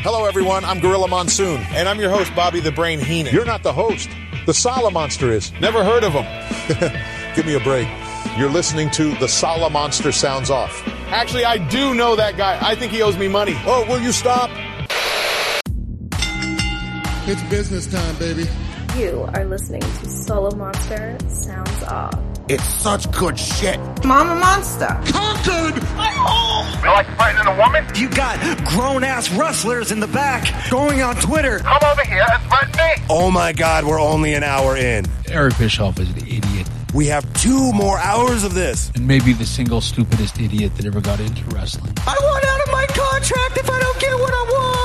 Hello, everyone. I'm Gorilla Monsoon. And I'm your host, Bobby the Brain Heenan. You're not the host. The Sala Monster is. Never heard of him. Give me a break. You're listening to The Sala Monster Sounds Off. Actually, I do know that guy. I think he owes me money. Oh, will you stop? It's business time, baby. You are listening to Solo Monster Sounds Off. It's such good shit. Mama Monster. Conquered! I'm home! You like fighting a woman? You got grown-ass wrestlers in the back going on Twitter. Come over here and fight me! Oh my God, we're only an hour in. Eric Bischoff is an idiot. We have 2 more hours of this. And maybe the single stupidest idiot that ever got into wrestling. I want out of my contract if I don't get what I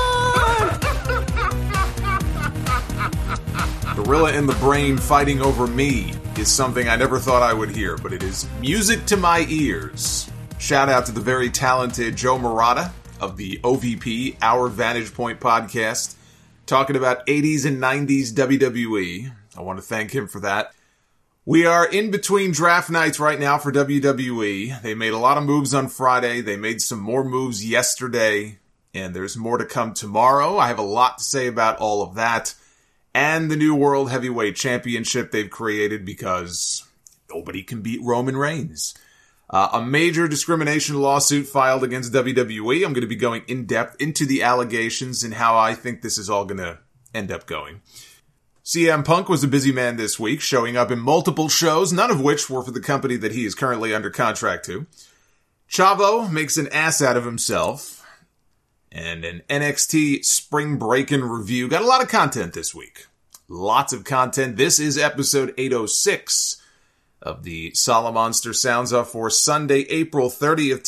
want! Gorilla and the Brain fighting over me is something I never thought I would hear, but it is music to my ears. Shout out to the very talented Joe Murata of the OVP, Our Vantage Point podcast, talking about 80s and 90s WWE. I want to thank him for that. We are in between draft nights right now for WWE. They made a lot of moves on Friday. They made some more moves yesterday, and there's more to come tomorrow. I have a lot to say about all of that. And the new World Heavyweight Championship they've created because nobody can beat Roman Reigns. A major discrimination lawsuit filed against WWE. I'm going to be going in depth into the allegations and how I think this is all going to end up going. CM Punk was a busy man this week, showing up in multiple shows, none of which were for the company that he is currently under contract to. Chavo makes an ass out of himself. And an NXT Spring Breakin' review. Got a lot of content this week. Lots of content. This is episode 806 of the Sala Monster Sounds Off for Sunday, April 30th,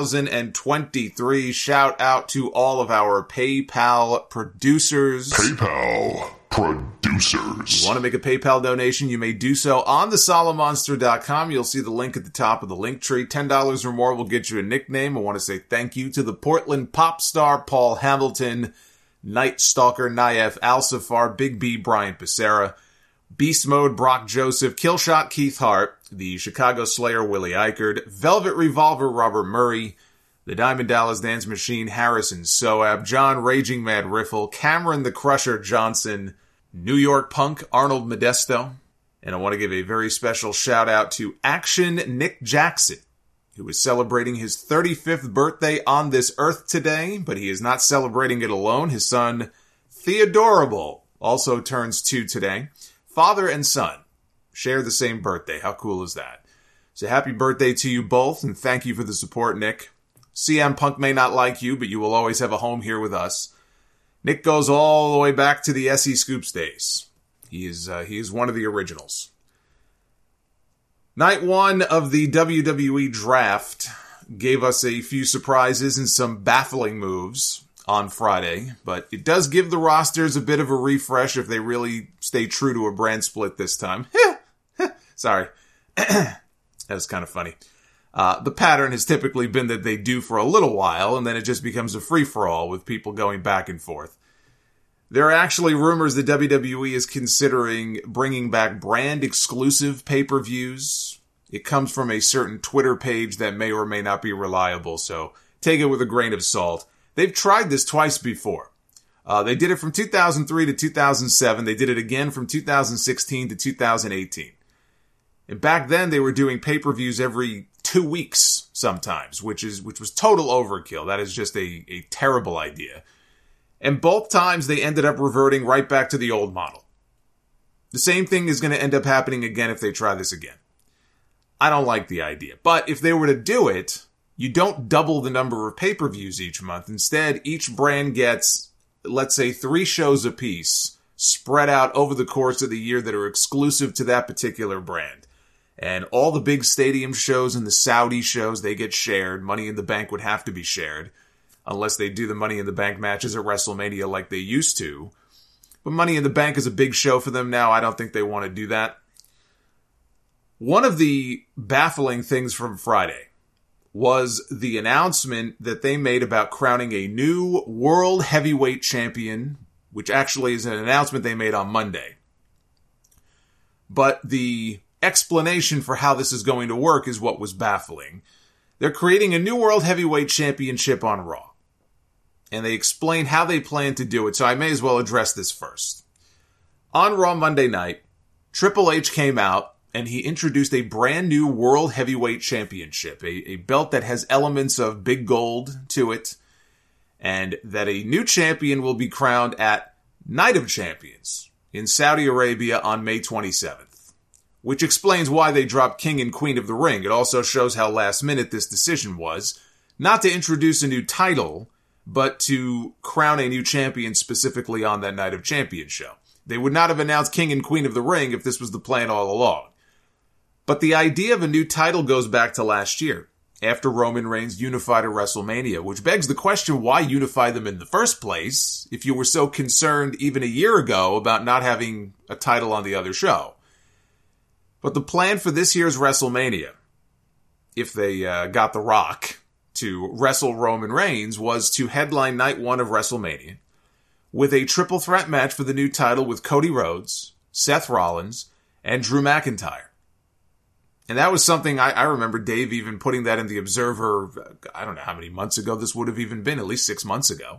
2023. Shout out to all of our PayPal producers. PayPal producers. If you want to make a PayPal donation, you may do so on thesalamonster.com. You'll see the link at the top of the link tree. $10 or more will get you a nickname. I want to say thank you to the Portland pop star Paul Hamilton, Night Stalker Naif Al-Safar, Big B Brian Becerra, Beast Mode Brock Joseph, Killshot Keith Hart, the Chicago Slayer Willie Eichard, Velvet Revolver Robert Murray, the Diamond Dallas Dance Machine Harrison Soab, John Raging Mad Riffle, Cameron the Crusher Johnson, New York Punk Arnold Modesto, and I want to give a very special shout out to Action Nick Jackson, who is celebrating his 35th birthday on this earth today, but he is not celebrating it alone. His son, Theodorable, also turns 2 today. Father and son share the same birthday. How cool is that? So happy birthday to you both, and thank you for the support, Nick. CM Punk may not like you, but you will always have a home here with us. Nick goes all the way back to the SE Scoops days. He is one of the originals. Night 1 of the WWE draft gave us a few surprises and some baffling moves on Friday, but it does give the rosters a bit of a refresh if they really stay true to a brand split this time. Sorry. That was kind of funny. The pattern has typically been that they do for a little while, and then it just becomes a free-for-all with people going back and forth. There are actually rumors that WWE is considering bringing back brand-exclusive pay-per-views. It comes from a certain Twitter page that may or may not be reliable, so take it with a grain of salt. They've tried this twice before. They did it from 2003 to 2007. They did it again from 2016 to 2018. And back then, they were doing pay-per-views every 2 weeks sometimes, which was total overkill. That is just a terrible idea. And both times they ended up reverting right back to the old model. The same thing is going to end up happening again if they try this again. I don't like the idea. But if they were to do it, you don't double the number of pay-per-views each month. Instead, each brand gets, let's say, 3 shows apiece spread out over the course of the year that are exclusive to that particular brand. And all the big stadium shows and the Saudi shows, they get shared. Money in the Bank would have to be shared, unless they do the Money in the Bank matches at WrestleMania like they used to. But Money in the Bank is a big show for them now. I don't think they want to do that. One of the baffling things from Friday was the announcement that they made about crowning a new World Heavyweight Champion, which actually is an announcement they made on Monday. But the explanation for how this is going to work is what was baffling. They're creating a new World Heavyweight Championship on Raw. and they explain how they plan to do it, so I may as well address this first. On Raw Monday night, Triple H came out and he introduced a brand new World Heavyweight Championship, a belt that has elements of big gold to it, and that a new champion will be crowned at Night of Champions in Saudi Arabia on May 27th, which explains why they dropped King and Queen of the Ring. It also shows how last minute this decision was, not to introduce a new title, but to crown a new champion specifically on that Night of Champions show. They would not have announced King and Queen of the Ring if this was the plan all along. But the idea of a new title goes back to last year, after Roman Reigns unified at WrestleMania, which begs the question, why unify them in the first place if you were so concerned even a year ago about not having a title on the other show? But the plan for this year's WrestleMania, if they got The Rock to wrestle Roman Reigns, was to headline night one of WrestleMania with a triple threat match for the new title with Cody Rhodes, Seth Rollins, and Drew McIntyre. And that was something I remember Dave even putting that in the Observer, I don't know how many months ago this would have even been, at least 6 months ago.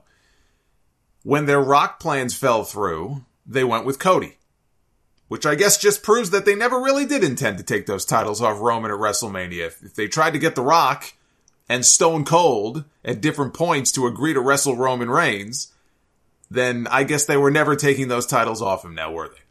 When their Rock plans fell through, they went with Cody, which I guess just proves that they never really did intend to take those titles off Roman at WrestleMania. If they tried to get The Rock and Stone Cold at different points to agree to wrestle Roman Reigns, then I guess they were never taking those titles off him now, were they?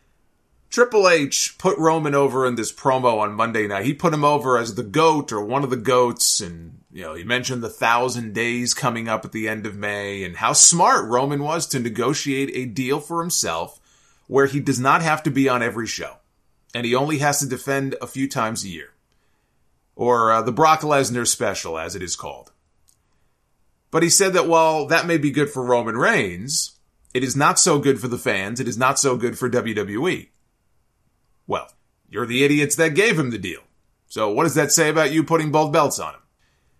Triple H put Roman over in this promo on Monday night. He put him over as the GOAT or one of the GOATs, and he mentioned the 1,000 days coming up at the end of May and how smart Roman was to negotiate a deal for himself where he does not have to be on every show, and he only has to defend a few times a year. Or the Brock Lesnar special, as it is called. But he said that while that may be good for Roman Reigns, it is not so good for the fans, it is not so good for WWE. Well, you're the idiots that gave him the deal. So what does that say about you putting both belts on him?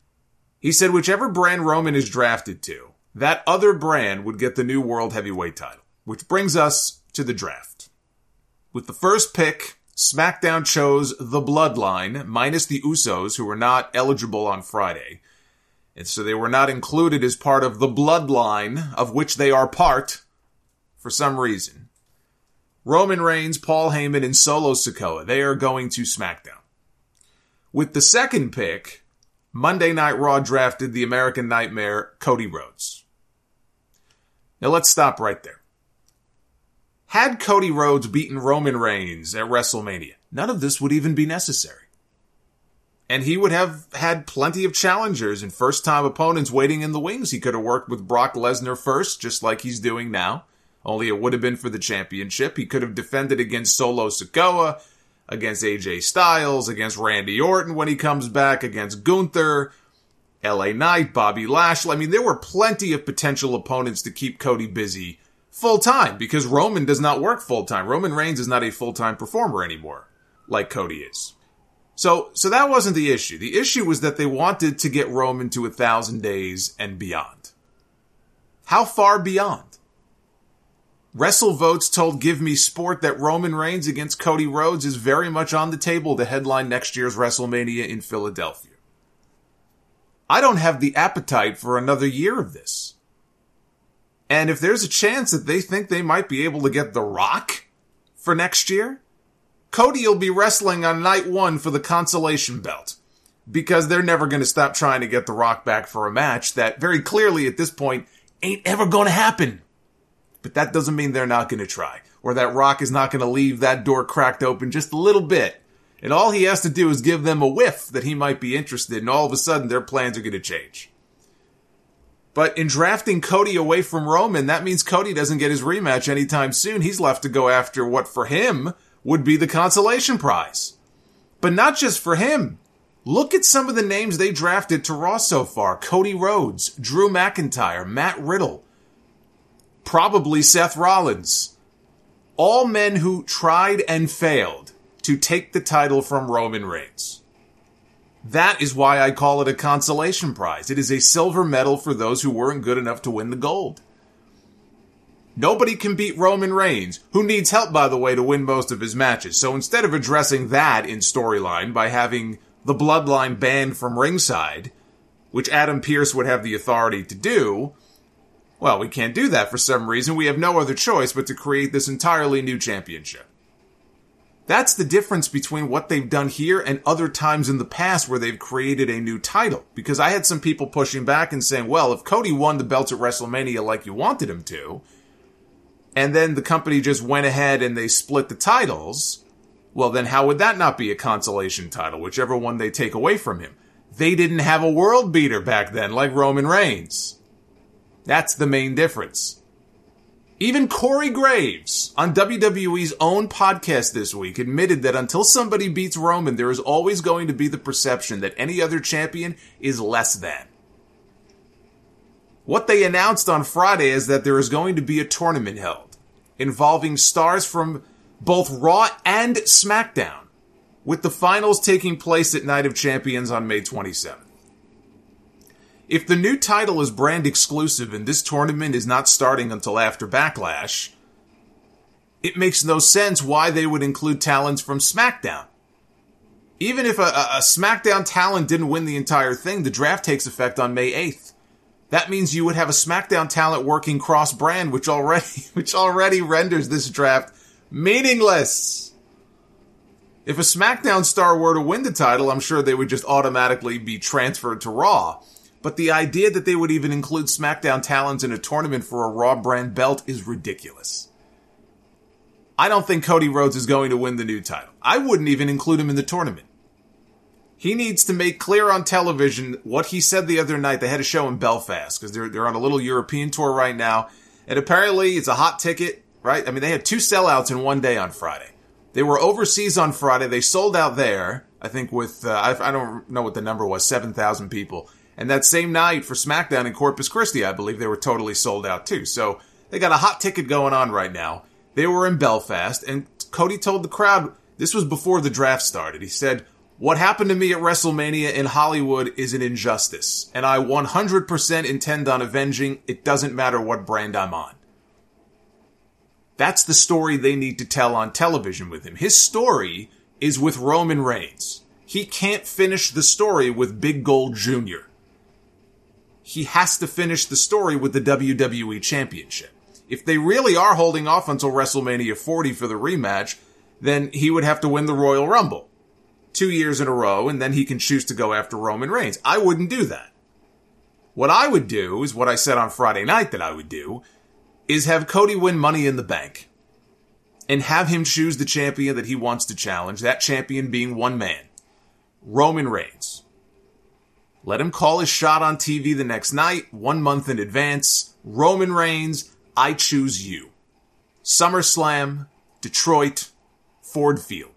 He said whichever brand Roman is drafted to, that other brand would get the new World Heavyweight title. Which brings us to the draft. With the first pick, SmackDown chose The Bloodline, minus the Usos, who were not eligible on Friday. And so they were not included as part of the Bloodline, of which they are part, for some reason. Roman Reigns, Paul Heyman, and Solo Sikoa, they are going to SmackDown. With the second pick, Monday Night Raw drafted the American Nightmare, Cody Rhodes. Now let's stop right there. Had Cody Rhodes beaten Roman Reigns at WrestleMania, none of this would even be necessary. And he would have had plenty of challengers and first-time opponents waiting in the wings. He could have worked with Brock Lesnar first, just like he's doing now. Only it would have been for the championship. He could have defended against Solo Sikoa, against AJ Styles, against Randy Orton when he comes back, against Gunther, LA Knight, Bobby Lashley. I mean, there were plenty of potential opponents to keep Cody busy full-time, because Roman does not work full-time. Roman Reigns is not a full-time performer anymore, like Cody is. So that wasn't the issue. The issue was that they wanted to get Roman to 1,000 days and beyond. How far beyond? WrestleVotes told Give Me Sport that Roman Reigns against Cody Rhodes is very much on the table to headline next year's WrestleMania in Philadelphia. I don't have the appetite for another year of this. And if there's a chance that they think they might be able to get The Rock for next year, Cody will be wrestling on night one for the consolation belt, because they're never going to stop trying to get The Rock back for a match that very clearly at this point ain't ever going to happen. But that doesn't mean they're not going to try, or that Rock is not going to leave that door cracked open just a little bit. And all he has to do is give them a whiff that he might be interested, and all of a sudden their plans are going to change. But in drafting Cody away from Roman, that means Cody doesn't get his rematch anytime soon. He's left to go after what for him would be the consolation prize. But not just for him. Look at some of the names they drafted to Raw so far. Cody Rhodes, Drew McIntyre, Matt Riddle, probably Seth Rollins. All men who tried and failed to take the title from Roman Reigns. That is why I call it a consolation prize. It is a silver medal for those who weren't good enough to win the gold. Nobody can beat Roman Reigns, who needs help, by the way, to win most of his matches. So instead of addressing that in storyline by having the Bloodline banned from ringside, which Adam Pearce would have the authority to do, Well, we can't do that for some reason. We have no other choice but to create this entirely new championship. That's the difference between what they've done here and other times in the past where they've created a new title. Because I had some people pushing back and saying, well, if Cody won the belts at WrestleMania like you wanted him to, and then the company just went ahead and they split the titles, well, then how would that not be a consolation title, whichever one they take away from him? They didn't have a world beater back then like Roman Reigns. That's the main difference. Even Corey Graves, on WWE's own podcast this week, admitted that until somebody beats Roman, there is always going to be the perception that any other champion is less than. What they announced on Friday is that there is going to be a tournament held involving stars from both Raw and SmackDown, with the finals taking place at Night of Champions on May 27th. If the new title is brand exclusive and this tournament is not starting until after Backlash, it makes no sense why they would include talents from SmackDown. Even if a SmackDown talent didn't win the entire thing, the draft takes effect on May 8th. That means you would have a SmackDown talent working cross-brand, which already renders this draft meaningless. If a SmackDown star were to win the title, I'm sure they would just automatically be transferred to Raw. But the idea that they would even include SmackDown talents in a tournament for a Raw brand belt is ridiculous. I don't think Cody Rhodes is going to win the new title. I wouldn't even include him in the tournament. He needs to make clear on television what he said the other night. They had a show in Belfast because they're on a little European tour right now. And apparently it's a hot ticket, right? I mean, they had 2 sellouts in one day on Friday. They were overseas on Friday. They sold out there, I think with, I don't know what the number was, 7,000 people. And that same night for SmackDown in Corpus Christi, I believe they were totally sold out too. So they got a hot ticket going on right now. They were in Belfast, and Cody told the crowd, this was before the draft started. He said, what happened to me at WrestleMania in Hollywood is an injustice, and I 100% intend on avenging. It doesn't matter what brand I'm on. That's the story they need to tell on television with him. His story is with Roman Reigns. He can't finish the story with Big Gold Jr. He has to finish the story with the WWE Championship. If they really are holding off until WrestleMania 40 for the rematch, then he would have to win the Royal Rumble 2 years in a row, and then he can choose to go after Roman Reigns. I wouldn't do that. What I would do is what I said on Friday night that I would do, is have Cody win Money in the Bank and have him choose the champion that he wants to challenge, that champion being one man, Roman Reigns. Let him call his shot on TV the next night, 1 month in advance. Roman Reigns, I choose you. SummerSlam, Detroit, Ford Field.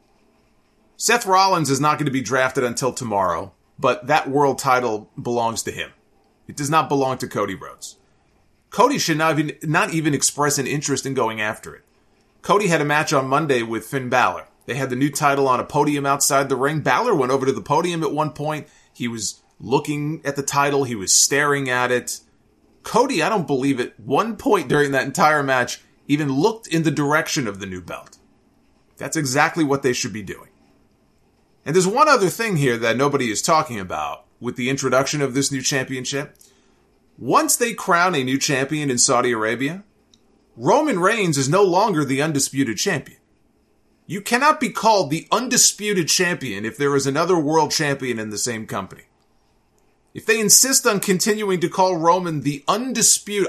Seth Rollins is not going to be drafted until tomorrow, but that world title belongs to him. It does not belong to Cody Rhodes. Cody should not even express an interest in going after it. Cody had a match on Monday with Finn Balor. They had the new title on a podium outside the ring. Balor went over to the podium at one point. He was looking at the title. He was staring at it. Cody, I don't believe at one point during that entire match, even looked in the direction of the new belt. That's exactly what they should be doing. And there's one other thing here that nobody is talking about with the introduction of this new championship. Once they crown a new champion in Saudi Arabia, Roman Reigns is no longer the undisputed champion. You cannot be called the undisputed champion if there is another world champion in the same company. If they insist on continuing to call Roman the undisputed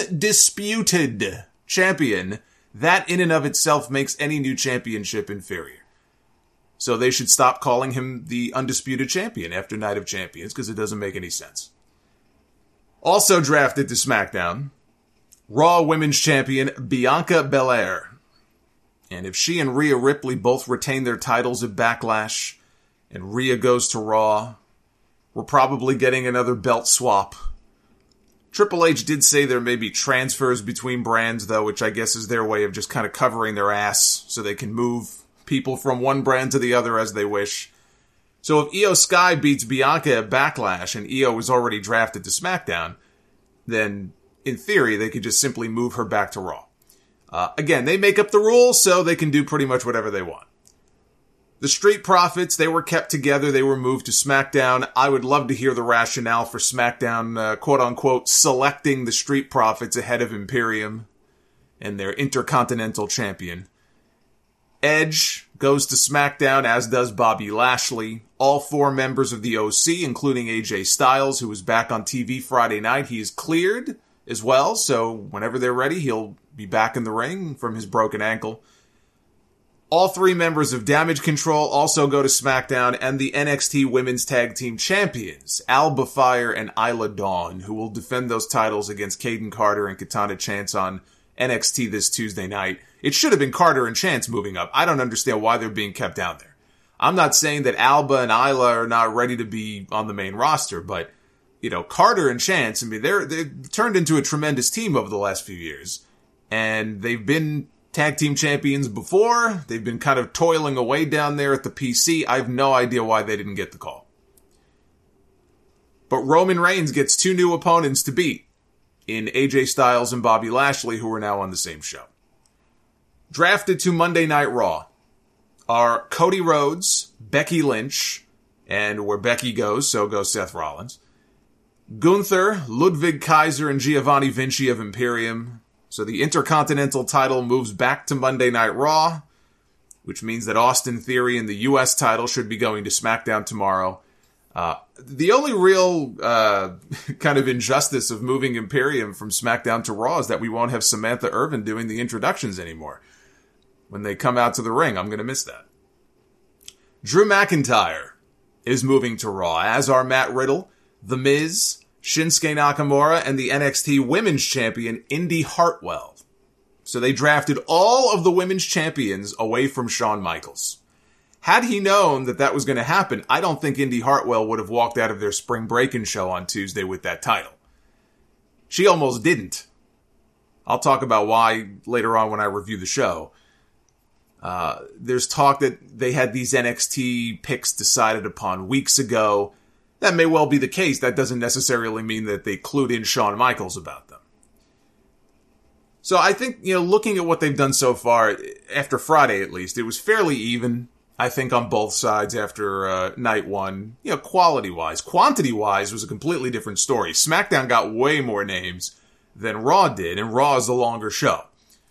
champion, that in and of itself makes any new championship inferior. So they should stop calling him the undisputed champion after Night of Champions, because it doesn't make any sense. Also drafted to SmackDown, Raw Women's Champion Bianca Belair. And if she and Rhea Ripley both retain their titles at Backlash, and Rhea goes to Raw, we're probably getting another belt swap. Triple H did say there may be transfers between brands, though, which I guess is their way of just kind of covering their ass so they can move people from one brand to the other as they wish. So if Io Sky beats Bianca at Backlash and Io was already drafted to SmackDown, then in theory they could just simply move her back to Raw. Again, they make up the rules, so they can do pretty much whatever they want. The Street Profits, they were kept together. They were moved to SmackDown. I would love to hear the rationale for SmackDown, quote-unquote, selecting the Street Profits ahead of Imperium and their Intercontinental Champion. Edge goes to SmackDown, as does Bobby Lashley. All 4 members of the OC, including AJ Styles, who was back on TV Friday night. He is cleared as well, so whenever they're ready, he'll be back in the ring from his broken ankle. All 3 members of Damage Control also go to SmackDown, and the NXT Women's Tag Team Champions, Alba Fire and Isla Dawn, who will defend those titles against Kaden Carter and Katana Chance on NXT this Tuesday night. It should have been Carter and Chance moving up. I don't understand why they're being kept down there. I'm not saying that Alba and Isla are not ready to be on the main roster, but, you know, Carter and Chance, I mean, they've turned into a tremendous team over the last few years, and they've been tag team champions before. They've been kind of toiling away down there at the PC. I have no idea why they didn't get the call. But Roman Reigns gets 2 new opponents to beat in AJ Styles and Bobby Lashley, who are now on the same show. Drafted to Monday Night Raw are Cody Rhodes, Becky Lynch, and where Becky goes, so goes Seth Rollins, Gunther, Ludwig Kaiser, and Giovanni Vinci of Imperium. So the Intercontinental title moves back to Monday Night Raw, which means that Austin Theory and the U.S. title should be going to SmackDown tomorrow. The only real kind of injustice of moving Imperium from SmackDown to Raw is that we won't have Samantha Irvin doing the introductions anymore. When they come out to the ring, I'm going to miss that. Drew McIntyre is moving to Raw, as are Matt Riddle, The Miz, Shinsuke Nakamura, and the NXT Women's Champion, Indy Hartwell. So they drafted all of the Women's Champions away from Shawn Michaels. Had he known that that was going to happen, I don't think Indy Hartwell would have walked out of their spring break-in show on Tuesday with that title. She almost didn't. I'll talk about why later on when I review the show. There's talk that they had these NXT picks decided upon weeks ago. That may well be the case. That doesn't necessarily mean that they clued in Shawn Michaels about them. So I think, you know, looking at what they've done so far, after Friday at least, it was fairly even, I think, on both sides after night one. You know, quality-wise. Quantity-wise was a completely different story. SmackDown got way more names than Raw did, and Raw is the longer show.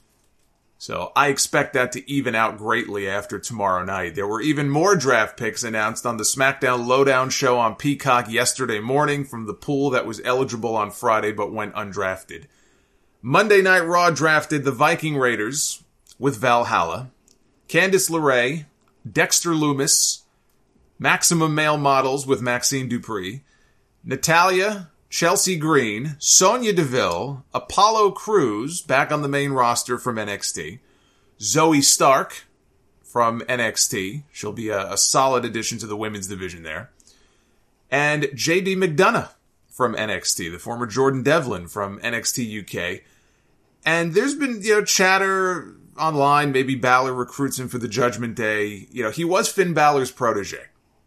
So I expect that to even out greatly after tomorrow night. There were even more draft picks announced on the SmackDown Lowdown show on Peacock yesterday morning from the pool that was eligible on Friday but went undrafted. Monday Night Raw drafted the Viking Raiders with Valhalla, Candice LeRae, Dexter Lumis, Maximum Male Models with Maxine Dupree, Natalya, Chelsea Green, Sonya Deville, Apollo Crews, back on the main roster from NXT, Zoe Stark from NXT, she'll be a solid addition to the women's division there, and JD McDonough from NXT, the former Jordan Devlin from NXT UK. And there's been, you know, chatter online, maybe Balor recruits him for the Judgment Day. You know, he was Finn Balor's protege.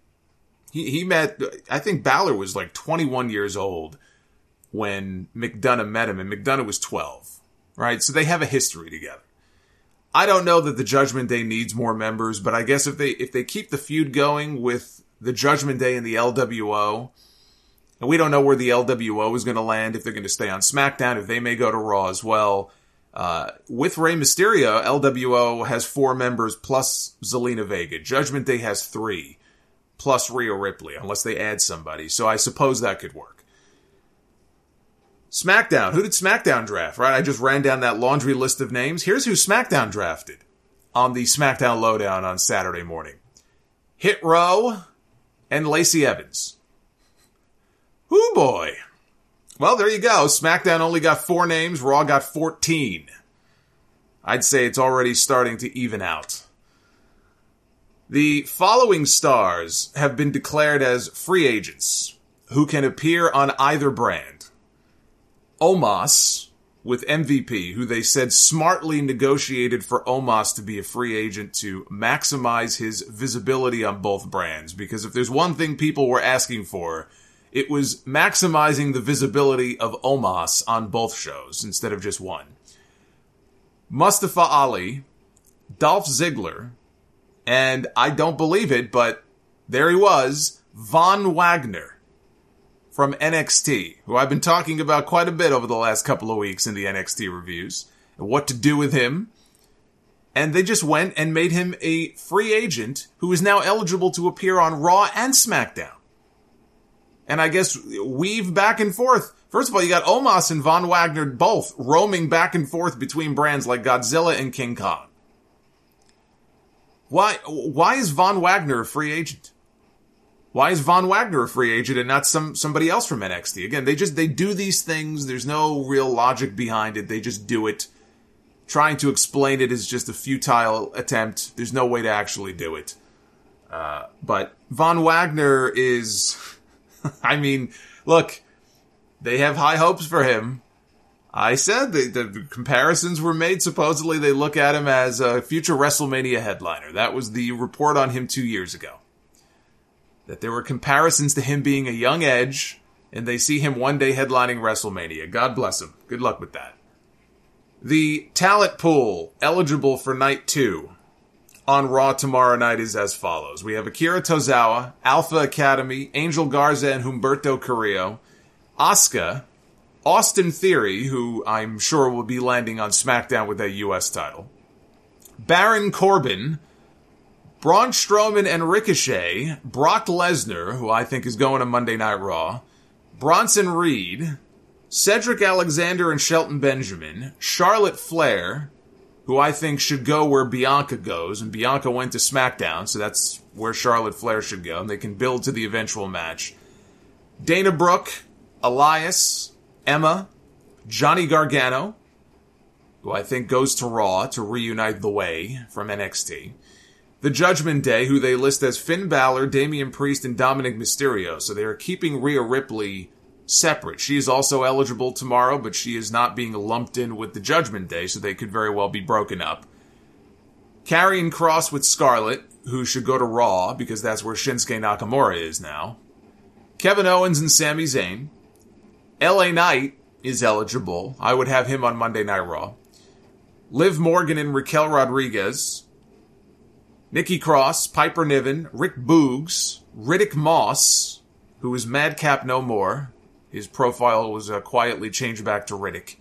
He met, I think Balor was like 21 years old when McDonough met him, and McDonough was 12, right? So they have a history together. I don't know that the Judgment Day needs more members, but I guess if they keep the feud going with the Judgment Day and the LWO, and we don't know where the LWO is going to land, if they're going to stay on SmackDown, if they may go to Raw as well. With Rey Mysterio, LWO has 4 members plus Zelina Vega. Judgment Day has 3. Plus Rhea Ripley, unless they add somebody. So I suppose that could work. SmackDown. Who did SmackDown draft, right? I just ran down that laundry list of names. Here's who SmackDown drafted on the SmackDown Lowdown on Saturday morning. Hit Row and Lacey Evans. Hoo boy. Well, there you go. SmackDown only got 4 names. Raw got 14. I'd say it's already starting to even out. The following stars have been declared as free agents who can appear on either brand. Omos with MVP, who they said smartly negotiated for Omos to be a free agent to maximize his visibility on both brands. Because if there's one thing people were asking for, it was maximizing the visibility of Omos on both shows instead of just one. Mustafa Ali, Dolph Ziggler, And I don't believe it, but there he was, Von Wagner from NXT, who I've been talking about quite a bit over the last couple of weeks in the NXT reviews, and what to do with him. And they just went and made him a free agent who is now eligible to appear on Raw and SmackDown. And I guess weave back and forth. First of all, you got Omos and Von Wagner both roaming back and forth between brands like Godzilla and King Kong. Why is Von Wagner a free agent? Why is Von Wagner a free agent and not somebody else from NXT? Again, they do these things. There's no real logic behind it. They just do it. Trying to explain it is just a futile attempt. There's no way to actually do it. But Von Wagner is... I mean, look, they have high hopes for him. I said the comparisons were made. Supposedly they look at him as a future WrestleMania headliner. That was the report on him 2 years ago. That there were comparisons to him being a young Edge, and they see him one day headlining WrestleMania. God bless him. Good luck with that. The talent pool eligible for Night 2 on Raw tomorrow night is as follows. We have Akira Tozawa, Alpha Academy, Angel Garza, and Humberto Carrillo, Asuka, Austin Theory, who I'm sure will be landing on SmackDown with a U.S. title, Baron Corbin, Braun Strowman and Ricochet, Brock Lesnar, who I think is going to Monday Night Raw, Bronson Reed, Cedric Alexander and Shelton Benjamin, Charlotte Flair, who I think should go where Bianca goes, and Bianca went to SmackDown, so that's where Charlotte Flair should go, and they can build to the eventual match. Dana Brooke, Elias, Emma, Johnny Gargano, who I think goes to Raw to reunite The Way from NXT. The Judgment Day, who they list as Finn Balor, Damian Priest, and Dominic Mysterio, so they are keeping Rhea Ripley separate. She is also eligible tomorrow, but she is not being lumped in with the Judgment Day, so they could very well be broken up. Karrion Kross with Scarlett, who should go to Raw, because that's where Shinsuke Nakamura is now. Kevin Owens and Sami Zayn. LA Knight is eligible. I would have him on Monday Night Raw. Liv Morgan and Raquel Rodriguez. Nikki Cross, Piper Niven, Rick Boogs, Riddick Moss, who is Madcap no more. His profile was quietly changed back to Riddick.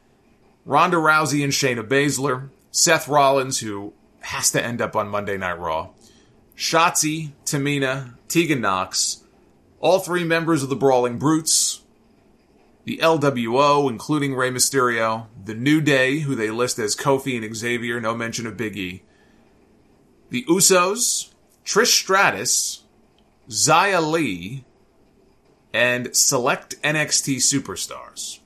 Ronda Rousey and Shayna Baszler. Seth Rollins, who has to end up on Monday Night Raw. Shotzi, Tamina, Tegan Nox. All three members of the Brawling Brutes. The LWO, including Rey Mysterio. The New Day, who they list as Kofi and Xavier, no mention of Big E. The Usos, Trish Stratus, Xia Li, and select NXT superstars.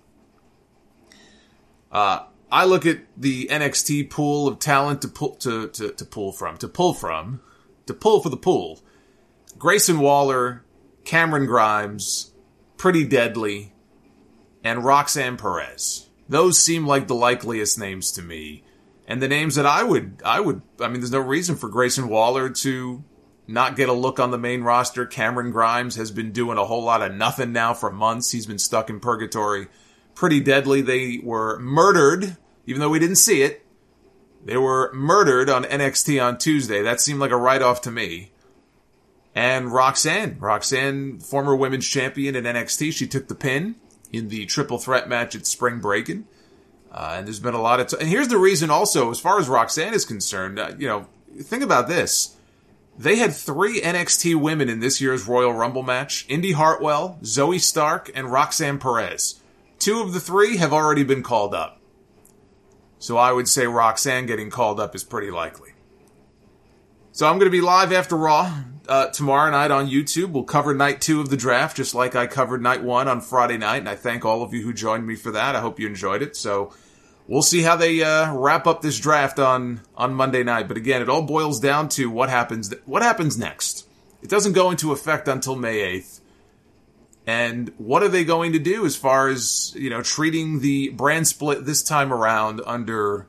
I look at the NXT pool of talent to pull for the pool. Grayson Waller, Cameron Grimes, Pretty Deadly, and Roxanne Perez. Those seem like the likeliest names to me. And the names that I mean, there's no reason for Grayson Waller to not get a look on the main roster. Cameron Grimes has been doing a whole lot of nothing now for months. He's been stuck in purgatory. Pretty Deadly, they were murdered, even though we didn't see it. They were murdered on NXT on Tuesday. That seemed like a write-off to me. And Roxanne, former women's champion in NXT, she took the pin in the triple threat match at Spring Breakin'. And there's been a lot of... and here's the reason also, as far as Roxanne is concerned, think about this. They had 3 NXT women in this year's Royal Rumble match. Indy Hartwell, Zoe Stark, and Roxanne Perez. 2 of the 3 have already been called up. So I would say Roxanne getting called up is pretty likely. So I'm going to be live after Raw tomorrow night on YouTube. We'll cover Night 2 of the draft, just like I covered Night 1 on Friday night. And I thank all of you who joined me for that. I hope you enjoyed it. So we'll see how they wrap up this draft on Monday night. But again, it all boils down to what happens next. It doesn't go into effect until May 8th. And what are they going to do as far as, treating the brand split this time around under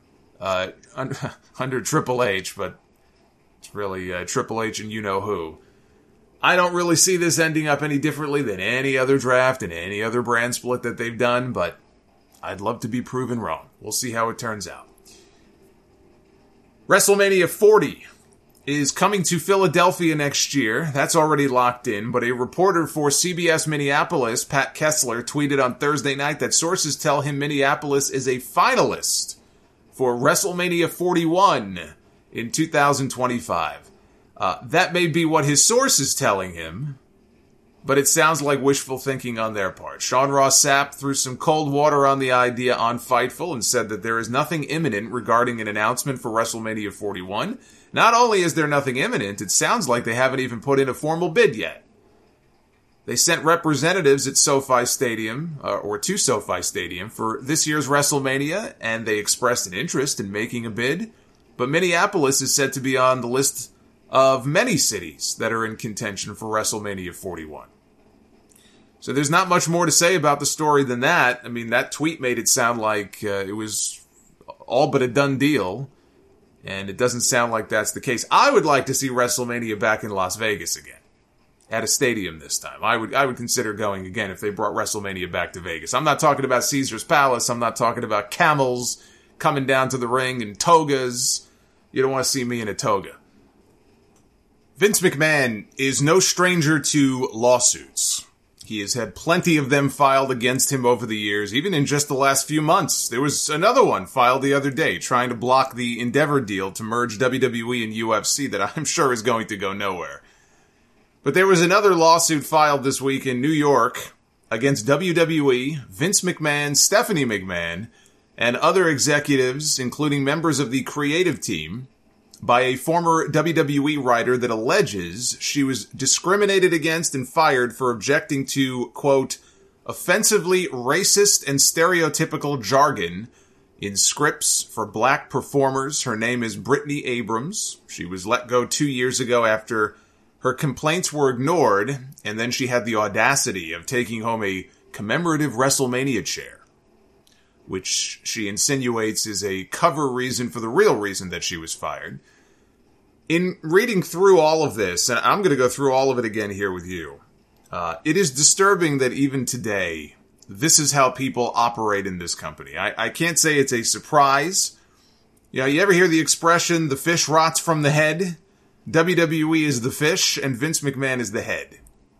Triple H, but it's really Triple H and you-know-who. I don't really see this ending up any differently than any other draft and any other brand split that they've done, but I'd love to be proven wrong. We'll see how it turns out. WrestleMania 40 is coming to Philadelphia next year. That's already locked in, but a reporter for CBS Minneapolis, Pat Kessler, tweeted on Thursday night that sources tell him Minneapolis is a finalist for WrestleMania 41 in 2025. That may be what his source is telling him, but it sounds like wishful thinking on their part. Sean Ross Sapp threw some cold water on the idea on Fightful and said that there is nothing imminent regarding an announcement for WrestleMania 41. Not only is there nothing imminent, it sounds like they haven't even put in a formal bid yet. They sent representatives at SoFi Stadium, or to SoFi Stadium, for this year's WrestleMania, and they expressed an interest in making a bid. But Minneapolis is said to be on the list of many cities that are in contention for WrestleMania 41. So there's not much more to say about the story than that. I mean, that tweet made it sound like it was all but a done deal. And it doesn't sound like that's the case. I would like to see WrestleMania back in Las Vegas again. At a stadium this time. I would consider going again if they brought WrestleMania back to Vegas. I'm not talking about Caesar's Palace. I'm not talking about camels coming down to the ring in togas. You don't want to see me in a toga. Vince McMahon is no stranger to lawsuits. He has had plenty of them filed against him over the years, even in just the last few months. There was another one filed the other day trying to block the Endeavor deal to merge WWE and UFC that I'm sure is going to go nowhere. But there was another lawsuit filed this week in New York against WWE, Vince McMahon, Stephanie McMahon, and other executives, including members of the creative team, by a former WWE writer that alleges she was discriminated against and fired for objecting to, quote, offensively racist and stereotypical jargon in scripts for black performers. Her name is Brittany Abrams. She was let go 2 years ago after her complaints were ignored, and then she had the audacity of taking home a commemorative WrestleMania chair, which she insinuates is a cover reason for the real reason that she was fired. In reading through all of this, and I'm going to go through all of it again here with you, it is disturbing that even today, this is how people operate in this company. I can't say it's a surprise. You know, you ever hear the expression, the fish rots from the head? WWE is the fish, and Vince McMahon is the head.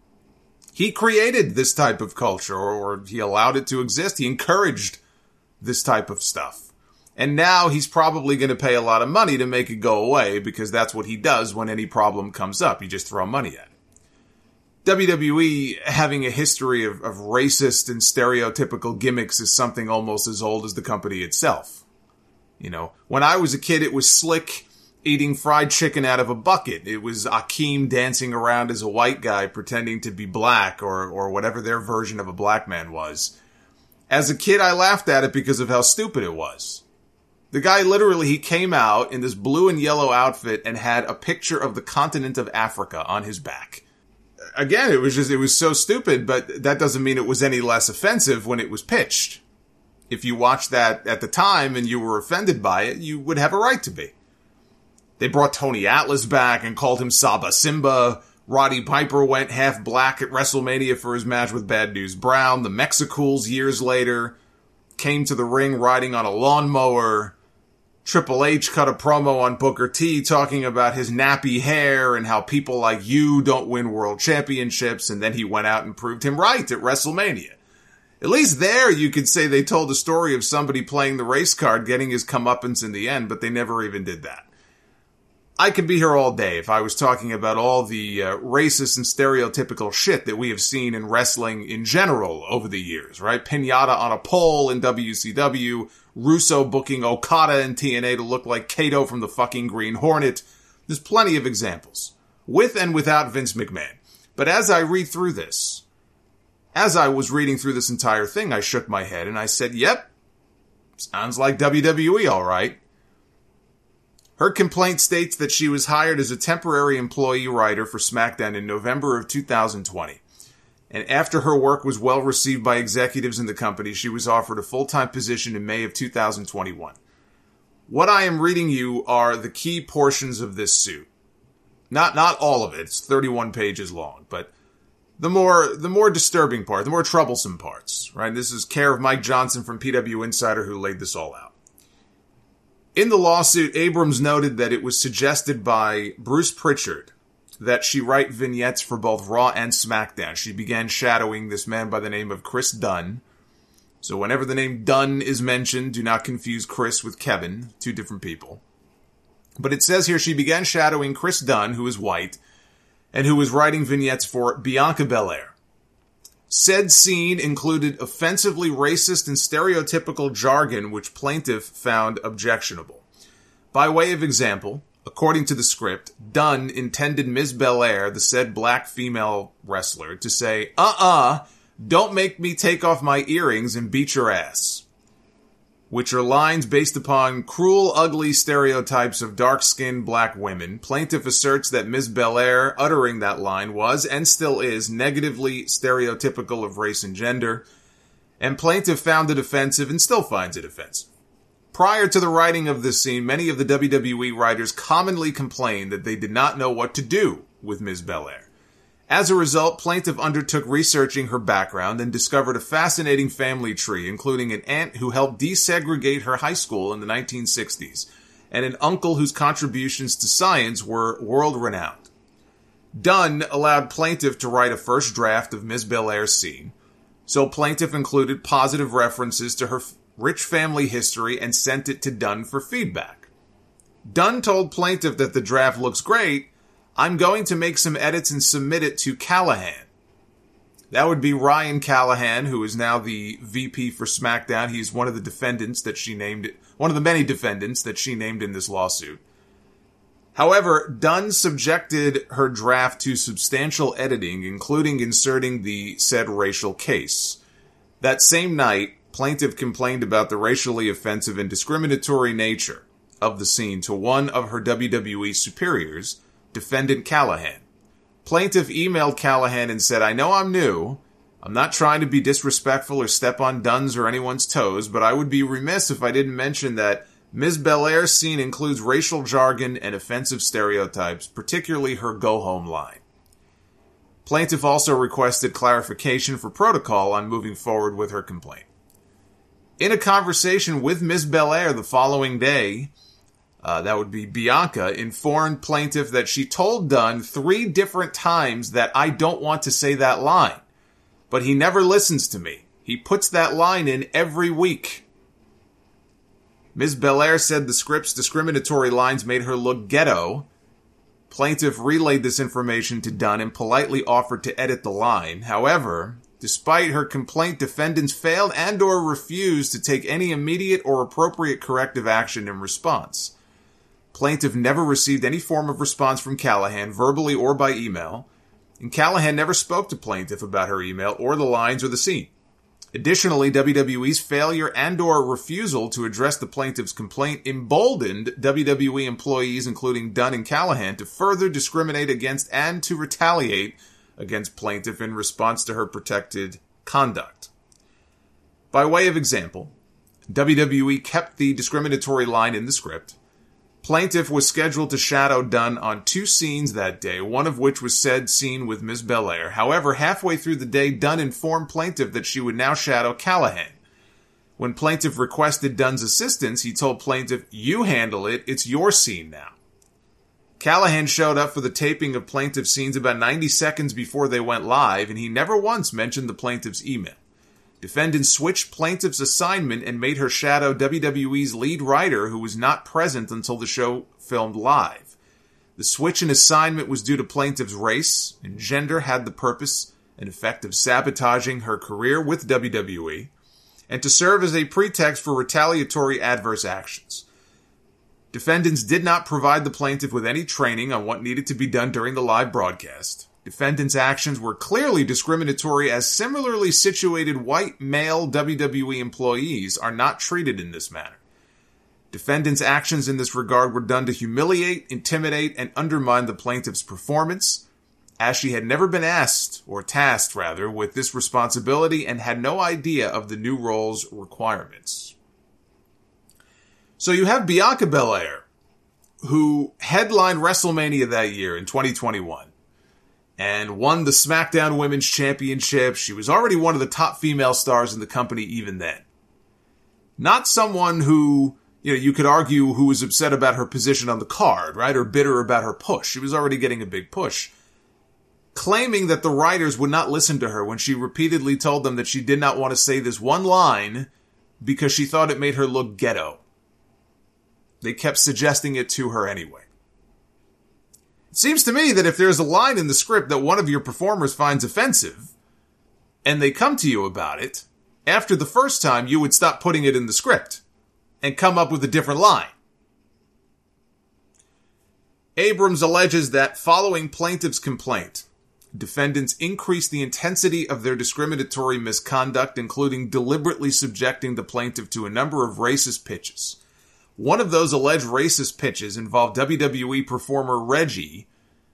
He created this type of culture, or he allowed it to exist. He encouraged this type of stuff. And now he's probably going to pay a lot of money to make it go away, because that's what he does when any problem comes up. You just throw money at it. WWE having a history of racist and stereotypical gimmicks is something almost as old as the company itself. You know, when I was a kid, it was Slick eating fried chicken out of a bucket. It was Akeem dancing around as a white guy pretending to be black, or whatever their version of a black man was. As a kid, I laughed at it because of how stupid it was. The guy literally, he came out in this blue and yellow outfit and had a picture of the continent of Africa on his back. Again, it was so stupid, but that doesn't mean it was any less offensive when it was pitched. If you watched that at the time and you were offended by it, you would have a right to be. They brought Tony Atlas back and called him Saba Simba. Roddy Piper went half black at WrestleMania for his match with Bad News Brown. The Mexicools years later came to the ring riding on a lawnmower. Triple H cut a promo on Booker T talking about his nappy hair and how people like you don't win world championships, and then he went out and proved him right at WrestleMania. At least there you could say they told the story of somebody playing the race card, getting his comeuppance in the end, but they never even did that. I could be here all day if I was talking about all the racist and stereotypical shit that we have seen in wrestling in general over the years, right? Pinata on a pole in WCW, Russo booking Okada in TNA to look like Kato from the fucking Green Hornet. There's plenty of examples, with and without Vince McMahon. But as I read through this, as I was reading through this entire thing, I shook my head and I said, yep, sounds like WWE, all right. Her complaint states that she was hired as a temporary employee writer for SmackDown in November of 2020. And after her work was well received by executives in the company, she was offered a full-time position in May of 2021. What I am reading you are the key portions of this suit. Not all of it. It's 31 pages long, but the more disturbing part, the more troublesome parts, right? This is care of Mike Johnson from PW Insider who laid this all out. In the lawsuit, Abrams noted that it was suggested by Bruce Pritchard that she write vignettes for both Raw and SmackDown. She began shadowing this man by the name of Chris Dunn. So whenever the name Dunn is mentioned, do not confuse Chris with Kevin, two different people. But it says here she began shadowing Chris Dunn, who is white, and who was writing vignettes for Bianca Belair. Said scene included offensively racist and stereotypical jargon which plaintiff found objectionable. By way of example, according to the script, Dunn intended Ms. Belair, the said black female wrestler, to say, don't make me take off my earrings and beat your ass. Which are lines based upon cruel, ugly stereotypes of dark-skinned black women. Plaintiff asserts that Ms. Belair uttering that line was, and still is, negatively stereotypical of race and gender. And plaintiff found it offensive and still finds it offensive. Prior to the writing of this scene, many of the WWE writers commonly complained that they did not know what to do with Ms. Belair. As a result, plaintiff undertook researching her background and discovered a fascinating family tree, including an aunt who helped desegregate her high school in the 1960s, and an uncle whose contributions to science were world-renowned. Dunn allowed plaintiff to write a first draft of Ms. Belair's scene, so plaintiff included positive references to her rich family history and sent it to Dunn for feedback. Dunn told plaintiff that the draft looks great. I'm going to make some edits and submit it to Callahan. That would be Ryan Callahan, who is now the VP for SmackDown. He's one of the defendants that she named, one of the many defendants that she named in this lawsuit. However, Dunn subjected her draft to substantial editing, including inserting the said racial case. That same night, plaintiff complained about the racially offensive and discriminatory nature of the scene to one of her WWE superiors, Defendant Callahan. Plaintiff emailed Callahan and said, I know I'm new. I'm not trying to be disrespectful or step on Dunn's or anyone's toes, but I would be remiss if I didn't mention that Ms. Belair's scene includes racial jargon and offensive stereotypes, particularly her go-home line. Plaintiff also requested clarification for protocol on moving forward with her complaint. In a conversation with Ms. Belair the following day, that would be Bianca, informed plaintiff that she told Dunn 3 different times that I don't want to say that line. But he never listens to me. He puts that line in every week. Ms. Belair said the script's discriminatory lines made her look ghetto. Plaintiff relayed this information to Dunn and politely offered to edit the line. However, despite her complaint, defendants failed and or refused to take any immediate or appropriate corrective action in response. Plaintiff never received any form of response from Callahan, verbally or by email, and Callahan never spoke to plaintiff about her email or the lines or the scene. Additionally, WWE's failure and or refusal to address the plaintiff's complaint emboldened WWE employees, including Dunn and Callahan, to further discriminate against and to retaliate against plaintiff in response to her protected conduct. By way of example, WWE kept the discriminatory line in the script. Plaintiff was scheduled to shadow Dunn on 2 scenes that day, one of which was said scene with Ms. Belair. However, halfway through the day, Dunn informed plaintiff that she would now shadow Callahan. When plaintiff requested Dunn's assistance, he told plaintiff, you handle it, it's your scene now. Callahan showed up for the taping of plaintiff's scenes about 90 seconds before they went live, and he never once mentioned the plaintiff's email. Defendant switched plaintiff's assignment and made her shadow WWE's lead writer, who was not present until the show filmed live. The switch in assignment was due to plaintiff's race, and gender had the purpose and effect of sabotaging her career with WWE, and to serve as a pretext for retaliatory adverse actions. Defendants did not provide the plaintiff with any training on what needed to be done during the live broadcast. Defendants' actions were clearly discriminatory, as similarly situated white male WWE employees are not treated in this manner. Defendants' actions in this regard were done to humiliate, intimidate, and undermine the plaintiff's performance, as she had never been asked, or tasked rather, with this responsibility and had no idea of the new role's requirements. So you have Bianca Belair, who headlined WrestleMania that year in 2021. And won the SmackDown Women's Championship. She was already one of the top female stars in the company even then. Not someone who you could argue who was upset about her position on the card, right? Or bitter about her push. She was already getting a big push. Claiming that the writers would not listen to her when she repeatedly told them that she did not want to say this one line because she thought it made her look ghetto. They kept suggesting it to her anyway. It seems to me that if there's a line in the script that one of your performers finds offensive, and they come to you about it, after the first time you would stop putting it in the script and come up with a different line. Abrams alleges that following plaintiff's complaint, defendants increased the intensity of their discriminatory misconduct, including deliberately subjecting the plaintiff to a number of racist pitches. One of those alleged racist pitches involved WWE performer Reggie,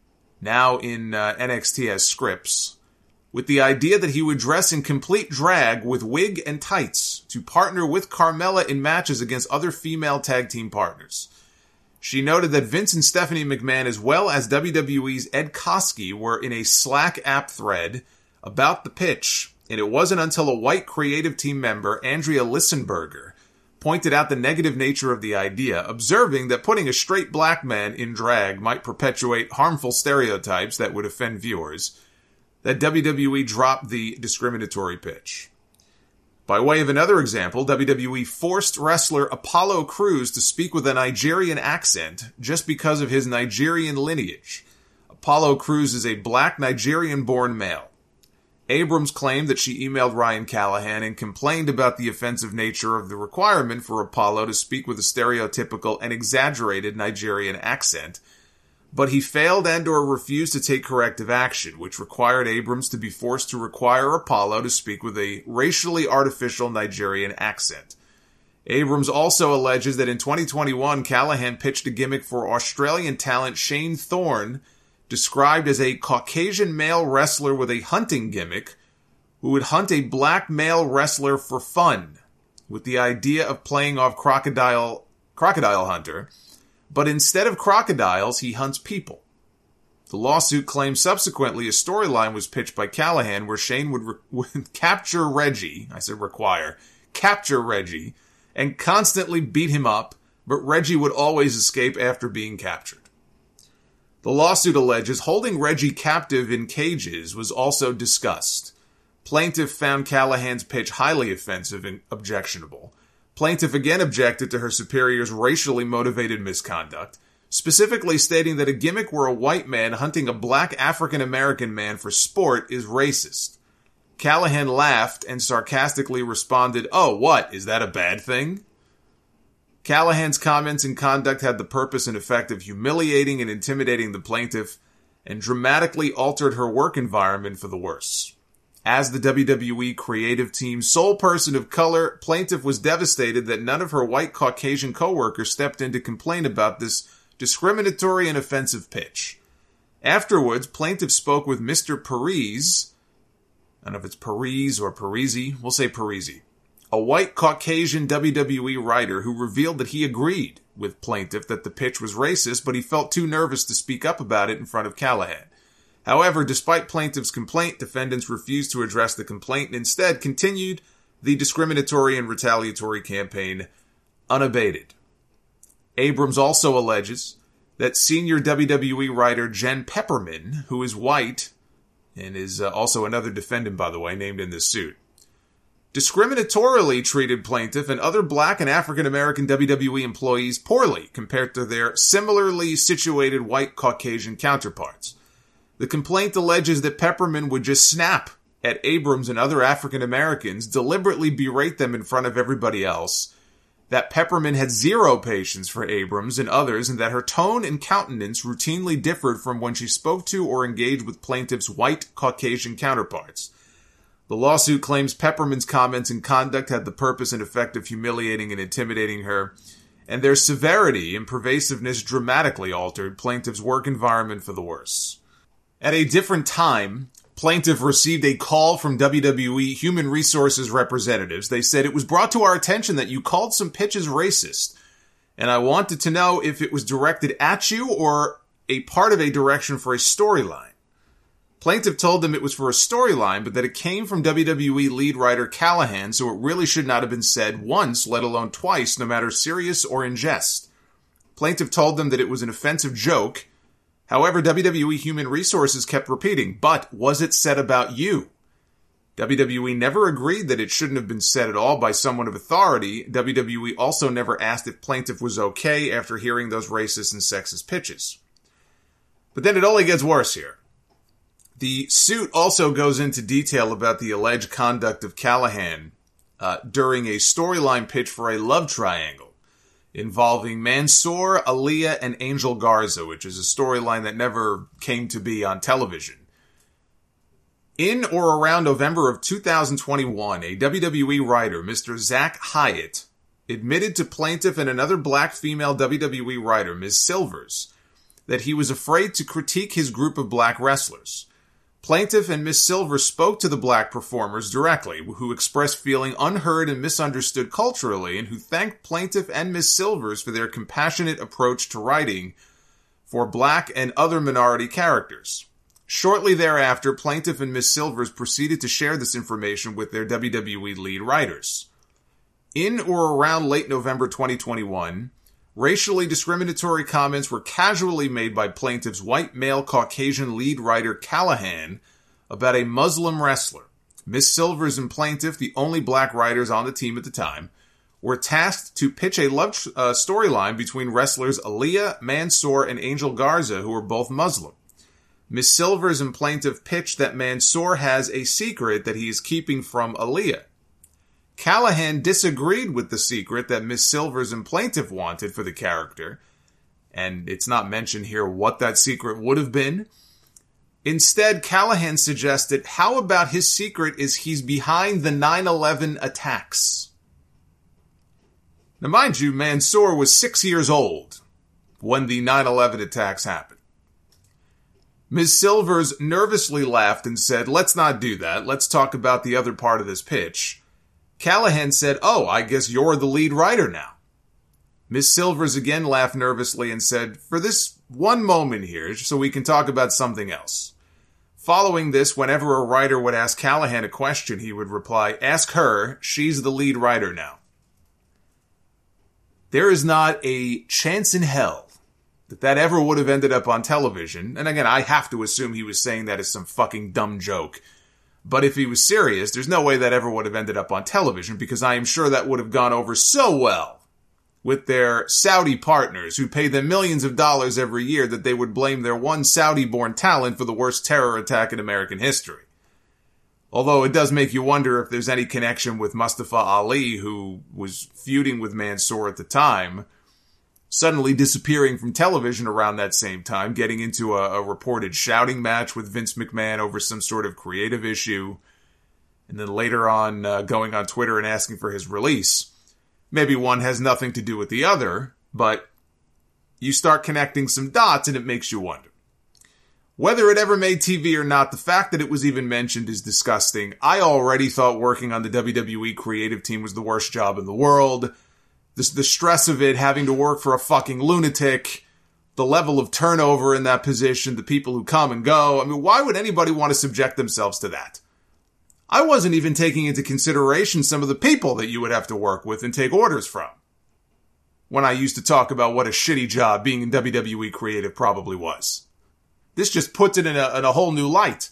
now in NXT as Scripps, with the idea that he would dress in complete drag with wig and tights to partner with Carmella in matches against other female tag team partners. She noted that Vince and Stephanie McMahon, as well as WWE's Ed Koskey, were in a Slack app thread about the pitch, and it wasn't until a white creative team member, Andrea Lissenberger, pointed out the negative nature of the idea, observing that putting a straight black man in drag might perpetuate harmful stereotypes that would offend viewers, that WWE dropped the discriminatory pitch. By way of another example, WWE forced wrestler Apollo Crews to speak with a Nigerian accent just because of his Nigerian lineage. Apollo Crews is a black Nigerian-born male. Abrams claimed that she emailed Ryan Callahan and complained about the offensive nature of the requirement for Apollo to speak with a stereotypical and exaggerated Nigerian accent, but he failed and/or refused to take corrective action, which required Abrams to be forced to require Apollo to speak with a racially artificial Nigerian accent. Abrams also alleges that in 2021, Callahan pitched a gimmick for Australian talent Shane Thorne, described as a Caucasian male wrestler with a hunting gimmick, who would hunt a black male wrestler for fun, with the idea of playing off Crocodile Hunter, but instead of crocodiles, he hunts people. The lawsuit claims subsequently a storyline was pitched by Callahan where Shane would capture Reggie, capture Reggie, and constantly beat him up, but Reggie would always escape after being captured. The lawsuit alleges holding Reggie captive in cages was also discussed. Plaintiff found Callahan's pitch highly offensive and objectionable. Plaintiff again objected to her superior's racially motivated misconduct, specifically stating that a gimmick where a white man hunting a black African-American man for sport is racist. Callahan laughed and sarcastically responded, "Oh, what? Is that a bad thing?" Callahan's comments and conduct had the purpose and effect of humiliating and intimidating the plaintiff and dramatically altered her work environment for the worse. As the WWE creative team's sole person of color, plaintiff was devastated that none of her white Caucasian co-workers stepped in to complain about this discriminatory and offensive pitch. Afterwards, plaintiff spoke with Mr. Parisi, I don't know if it's Parisi or Parisi, we'll say Parisi, a white Caucasian WWE writer who revealed that he agreed with plaintiff that the pitch was racist, but he felt too nervous to speak up about it in front of Callahan. However, despite plaintiff's complaint, defendants refused to address the complaint and instead continued the discriminatory and retaliatory campaign unabated. Abrams also alleges that senior WWE writer Jen Pepperman, who is white and is also another defendant, by the way, named in this suit, discriminatorily treated plaintiff and other black and African-American WWE employees poorly compared to their similarly situated white Caucasian counterparts. The complaint alleges that Pepperman would just snap at Abrams and other African Americans, deliberately berate them in front of everybody else, that Pepperman had zero patience for Abrams and others, and that her tone and countenance routinely differed from when she spoke to or engaged with plaintiff's white Caucasian counterparts. The lawsuit claims Pepperman's comments and conduct had the purpose and effect of humiliating and intimidating her, and their severity and pervasiveness dramatically altered plaintiff's work environment for the worse. At a different time, plaintiff received a call from WWE Human Resources representatives. They said, "It was brought to our attention that you called some pitches racist, and I wanted to know if it was directed at you or a part of a direction for a storyline." Plaintiff told them it was for a storyline, but that it came from WWE lead writer Callahan, so it really should not have been said once, let alone twice, no matter serious or in jest. Plaintiff told them that it was an offensive joke. However, WWE Human Resources kept repeating, but was it said about you? WWE never agreed that it shouldn't have been said at all by someone of authority. WWE also never asked if Plaintiff was okay after hearing those racist and sexist pitches. But then it only gets worse here. The suit also goes into detail about the alleged conduct of Callahan during a storyline pitch for a love triangle involving Mansoor, Aaliyah, and Angel Garza, which is a storyline that never came to be on television. In or around November of 2021, a WWE writer, Mr. Zach Hyatt, admitted to Plaintiff and another black female WWE writer, Ms. Silvers, that he was afraid to critique his group of black wrestlers. Plaintiff and Ms. Silvers spoke to the black performers directly, who expressed feeling unheard and misunderstood culturally, and who thanked Plaintiff and Ms. Silvers for their compassionate approach to writing for black and other minority characters. Shortly thereafter, Plaintiff and Ms. Silvers proceeded to share this information with their WWE lead writers. In or around late November 2021, racially discriminatory comments were casually made by Plaintiff's white male Caucasian lead writer Callahan about a Muslim wrestler. Ms. Silvers and Plaintiff, the only black writers on the team at the time, were tasked to pitch a love storyline between wrestlers Aaliyah, Mansoor, and Angel Garza, who were both Muslim. Ms. Silvers and Plaintiff pitched that Mansoor has a secret that he is keeping from Aaliyah. Callahan disagreed with the secret that Ms. Silvers and Plaintiff wanted for the character, and it's not mentioned here what that secret would have been. Instead, Callahan suggested, how about his secret is he's behind the 9/11 attacks? Now mind you, Mansoor was 6 years old when the 9/11 attacks happened. Ms. Silvers nervously laughed and said, let's not do that, let's talk about the other part of this pitch. Callahan said, oh, I guess you're the lead writer now. Ms. Silvers again laughed nervously and said, for this one moment here, so we can talk about something else. Following this, whenever a writer would ask Callahan a question, he would reply, ask her, she's the lead writer now. There is not a chance in hell that ever would have ended up on television. And again, I have to assume he was saying that as some fucking dumb joke. But if he was serious, there's no way that ever would have ended up on television, because I am sure that would have gone over so well with their Saudi partners who pay them millions of dollars every year that they would blame their one Saudi-born talent for the worst terror attack in American history. Although it does make you wonder if there's any connection with Mustafa Ali, who was feuding with Mansoor at the time, suddenly disappearing from television around that same time, getting into a reported shouting match with Vince McMahon over some sort of creative issue, and then later on going on Twitter and asking for his release. Maybe one has nothing to do with the other, but you start connecting some dots and it makes you wonder. Whether it ever made TV or not, the fact that it was even mentioned is disgusting. I already thought working on the WWE creative team was the worst job in the world. The stress of it, having to work for a fucking lunatic, the level of turnover in that position, the people who come and go. I mean, why would anybody want to subject themselves to that? I wasn't even taking into consideration some of the people that you would have to work with and take orders from, when I used to talk about what a shitty job being in WWE creative probably was. This just puts it in a whole new light.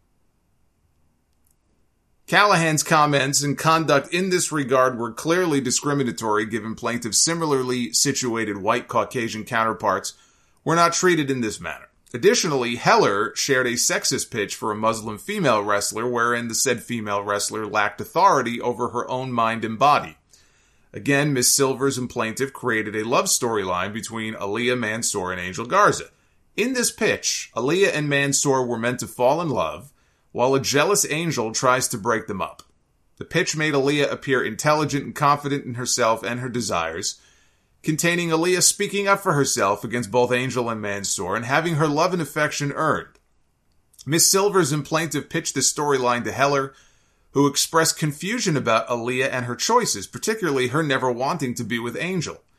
Callahan's comments and conduct in this regard were clearly discriminatory, given Plaintiff's similarly situated white Caucasian counterparts were not treated in this manner. Additionally, Heller shared a sexist pitch for a Muslim female wrestler, wherein the said female wrestler lacked authority over her own mind and body. Again, Ms. Silvers and Plaintiff created a love storyline between Aaliyah, Mansoor, and Angel Garza. In this pitch, Aaliyah and Mansoor were meant to fall in love, while a jealous Angel tries to break them up. The pitch made Aaliyah appear intelligent and confident in herself and her desires, containing Aaliyah speaking up for herself against both Angel and Mansoor and having her love and affection earned. Ms. Silvers and Plaintiff pitched this storyline to Heller, who expressed confusion about Aaliyah and her choices, particularly her never wanting to be with Angel,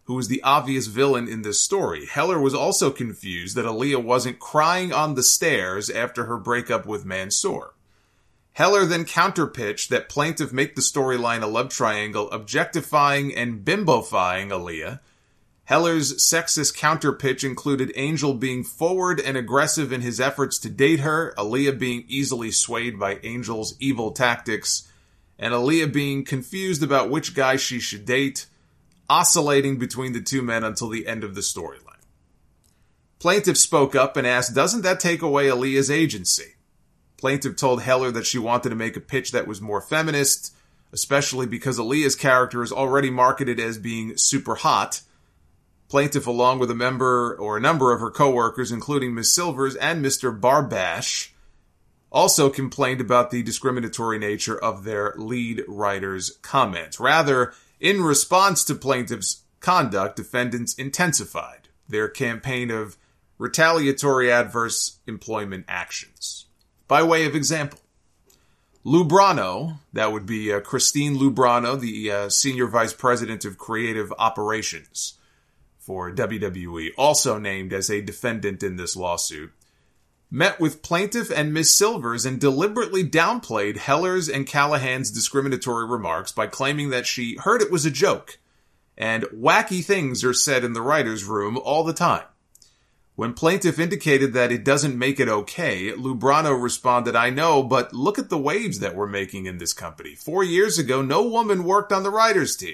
who was the obvious villain in this story. Heller was also confused that Aaliyah wasn't crying on the stairs after her breakup with Mansoor. Heller then counterpitched that plaintiff make the storyline a love triangle, objectifying and bimbofying Aaliyah. Heller's sexist counterpitch included Angel being forward and aggressive in his efforts to date her, Aaliyah being easily swayed by Angel's evil tactics, and Aaliyah being confused about which guy she should date, oscillating between the two men until the end of the storyline. Plaintiff spoke up and asked, doesn't that take away Aaliyah's agency? Plaintiff told Heller that she wanted to make a pitch that was more feminist, especially because Aaliyah's character is already marketed as being super hot. Plaintiff, along with a number of her co-workers, including Ms. Silvers and Mr. Barbash, also complained about the discriminatory nature of their lead writer's comments. Rather, in response to plaintiff's conduct, defendants intensified their campaign of retaliatory adverse employment actions. By way of example, Lubrano, that would be Christine Lubrano, the Senior Vice President of Creative Operations for WWE, also named as a defendant in this lawsuit, met with plaintiff and Ms. Silvers and deliberately downplayed Heller's and Callahan's discriminatory remarks by claiming that she heard it was a joke, and wacky things are said in the writer's room all the time. When plaintiff indicated that it doesn't make it okay, Lubrano responded, I know, but look at the waves that we're making in this company. 4 years ago, no woman worked on the writer's team.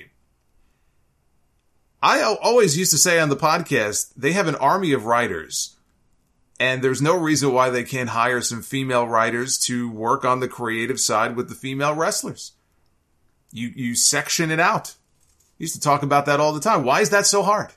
I always used to say on the podcast, they have an army of writers, and there's no reason why they can't hire some female writers to work on the creative side with the female wrestlers. You section it out. I used to talk about that all the time. Why is that so hard?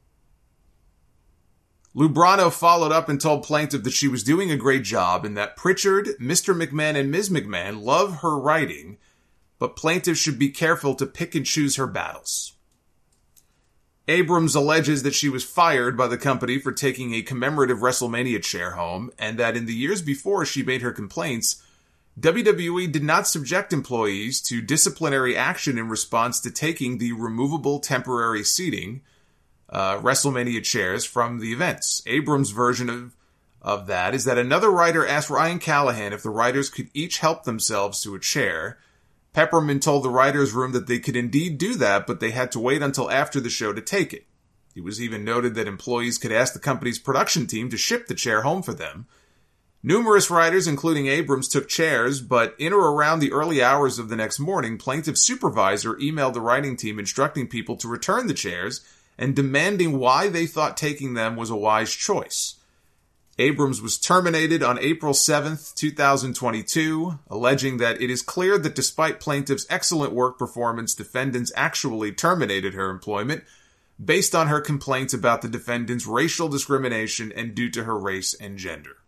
Lubrano followed up and told plaintiff that she was doing a great job and that Pritchard, Mr. McMahon, and Ms. McMahon love her writing, but plaintiff should be careful to pick and choose her battles. Abrams alleges that she was fired by the company for taking a commemorative WrestleMania chair home, and that in the years before she made her complaints, WWE did not subject employees to disciplinary action in response to taking the removable temporary seating, WrestleMania chairs from the events. Abrams' version of that is that another writer asked Ryan Callahan if the writers could each help themselves to a chair. Pepperman told the writers' room that they could indeed do that, but they had to wait until after the show to take it. It was even noted that employees could ask the company's production team to ship the chair home for them. Numerous writers, including Abrams, took chairs, but in or around the early hours of the next morning, plaintiff's supervisor emailed the writing team instructing people to return the chairs and demanding why they thought taking them was a wise choice. Abrams was terminated on April 7th, 2022, alleging that it is clear that despite plaintiff's excellent work performance, defendants actually terminated her employment based on her complaints about the defendant's racial discrimination and due to her race and gender.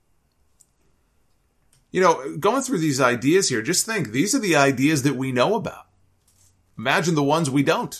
You know, going through these ideas here, just think, these are the ideas that we know about. Imagine the ones we don't.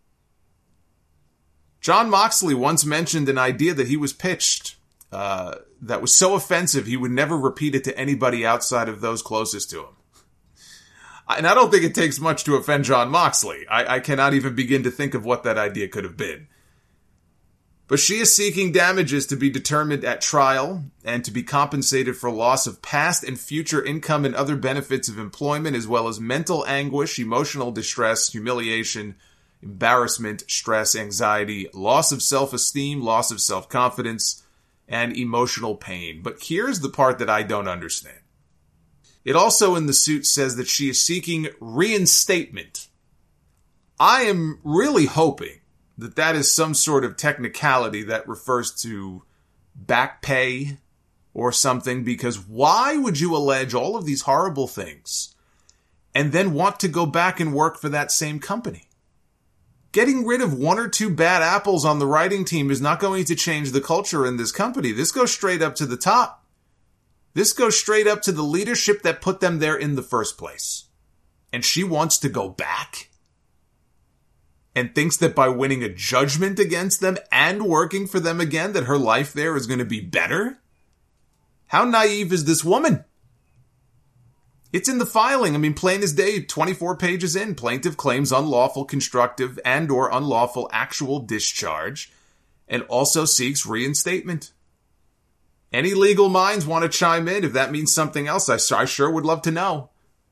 Jon Moxley once mentioned an idea that he was pitched that was so offensive he would never repeat it to anybody outside of those closest to him. And I don't think it takes much to offend Jon Moxley. I cannot even begin to think of what that idea could have been. But she is seeking damages to be determined at trial and to be compensated for loss of past and future income and other benefits of employment, as well as mental anguish, emotional distress, humiliation, embarrassment, stress, anxiety, loss of self-esteem, loss of self-confidence, and emotional pain. But here's the part that I don't understand. It also in the suit says that she is seeking reinstatement. I am really hoping that is some sort of technicality that refers to back pay or something, because why would you allege all of these horrible things and then want to go back and work for that same company? Getting rid of one or two bad apples on the writing team is not going to change the culture in this company. This goes straight up to the top. This goes straight up to the leadership that put them there in the first place. And she wants to go back? And thinks that by winning a judgment against them and working for them again, that her life there is going to be better? How naive is this woman? It's in the filing. I mean, plain as day, 24 pages in. Plaintiff claims unlawful constructive and or unlawful actual discharge and also seeks reinstatement. Any legal minds want to chime in? If that means something else, I sure would love to know.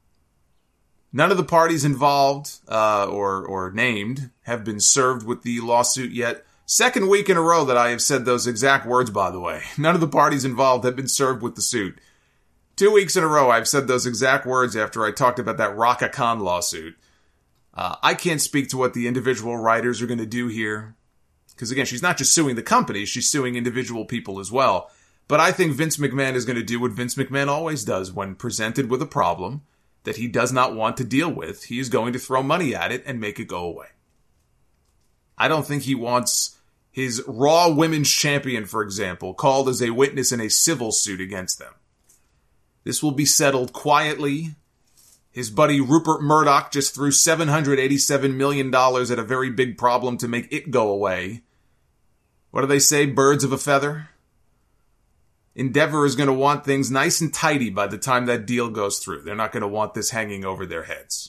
None of the parties involved or named have been served with the lawsuit yet. Second week in a row that I have said those exact words, by the way. None of the parties involved have been served with the suit. 2 weeks in a row I've said those exact words after I talked about that Raka Khan lawsuit. I can't speak to what the individual writers are going to do here. Because again, she's not just suing the company, she's suing individual people as well. But I think Vince McMahon is going to do what Vince McMahon always does when presented with a problem that he does not want to deal with. He is going to throw money at it and make it go away. I don't think he wants his Raw Women's Champion, for example, called as a witness in a civil suit against them. This will be settled quietly. His buddy Rupert Murdoch just threw $787 million at a very big problem to make it go away. What do they say? Birds of a feather? Endeavor is going to want things nice and tidy by the time that deal goes through. They're not going to want this hanging over their heads.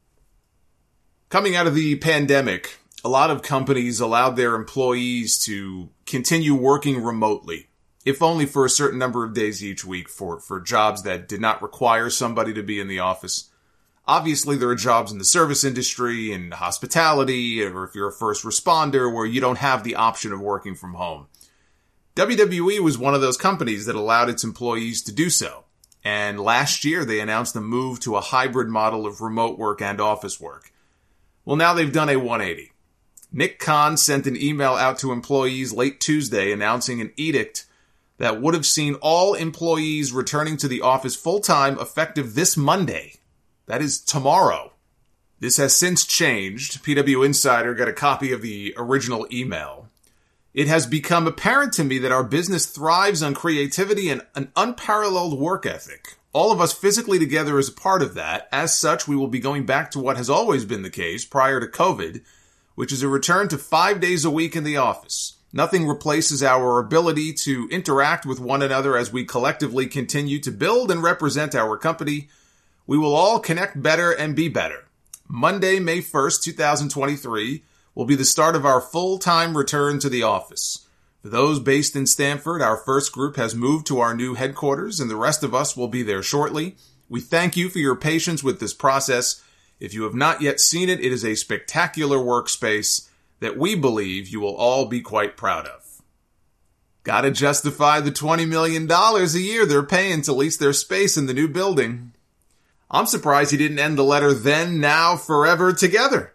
Coming out of the pandemic, a lot of companies allowed their employees to continue working remotely, if only for a certain number of days each week for jobs that did not require somebody to be in the office. Obviously, there are jobs in the service industry and hospitality, or if you're a first responder, where you don't have the option of working from home. WWE was one of those companies that allowed its employees to do so. And last year, they announced the move to a hybrid model of remote work and office work. Well, now they've done a 180. Nick Khan sent an email out to employees late Tuesday announcing an edict that would have seen all employees returning to the office full-time effective this Monday. That is tomorrow. This has since changed. PW Insider got a copy of the original email. It has become apparent to me that our business thrives on creativity and an unparalleled work ethic. All of us physically together is a part of that. As such, we will be going back to what has always been the case prior to COVID, which is a return to 5 days a week in the office. Nothing replaces our ability to interact with one another as we collectively continue to build and represent our company. We will all connect better and be better. Monday, May 1st, 2023, will be the start of our full-time return to the office. For those based in Stamford, our first group has moved to our new headquarters, and the rest of us will be there shortly. We thank you for your patience with this process. If you have not yet seen it, it is a spectacular workspace that we believe you will all be quite proud of. Gotta justify the $20 million a year they're paying to lease their space in the new building. I'm surprised he didn't end the letter then, now, forever together.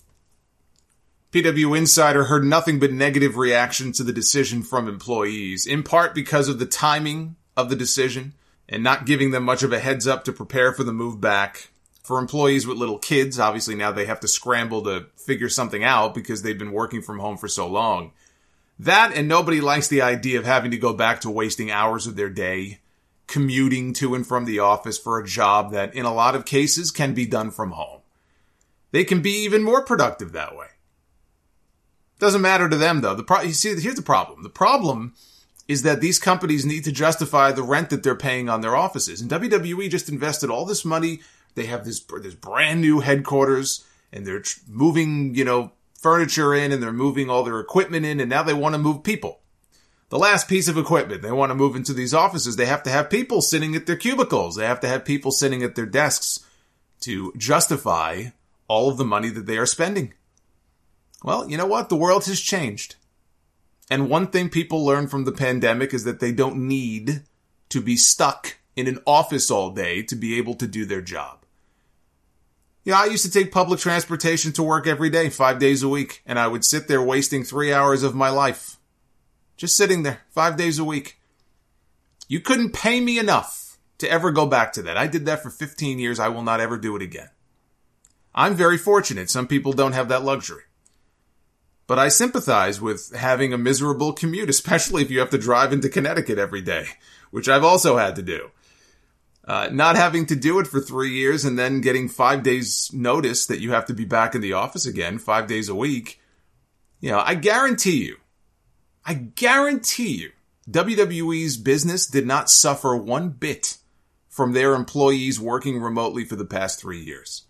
PW Insider heard nothing but negative reaction to the decision from employees, in part because of the timing of the decision and not giving them much of a heads up to prepare for the move back. For employees with little kids, obviously now they have to scramble to figure something out because they've been working from home for so long. That, and nobody likes the idea of having to go back to wasting hours of their day commuting to and from the office for a job that in a lot of cases can be done from home. They can be even more productive that way. Doesn't matter to them, though. You see, here's the problem. The problem is that these companies need to justify the rent that they're paying on their offices. And WWE just invested all this money. They have this brand new headquarters, and they're moving, furniture in, and they're moving all their equipment in, and now they want to move people. The last piece of equipment they want to move into these offices, they have to have people sitting at their cubicles. They have to have people sitting at their desks to justify all of the money that they are spending. Well, you know what? The world has changed. And one thing people learned from the pandemic is that they don't need to be stuck in an office all day to be able to do their job. I used to take public transportation to work every day, 5 days a week, and I would sit there wasting 3 hours of my life. Just sitting there, 5 days a week. You couldn't pay me enough to ever go back to that. I did that for 15 years. I will not ever do it again. I'm very fortunate. Some people don't have that luxury. But I sympathize with having a miserable commute, especially if you have to drive into Connecticut every day, which I've also had to do. Not having to do it for 3 years and then getting 5 days notice that you have to be back in the office again, 5 days a week. I guarantee you, WWE's business did not suffer one bit from their employees working remotely for the past 3 years.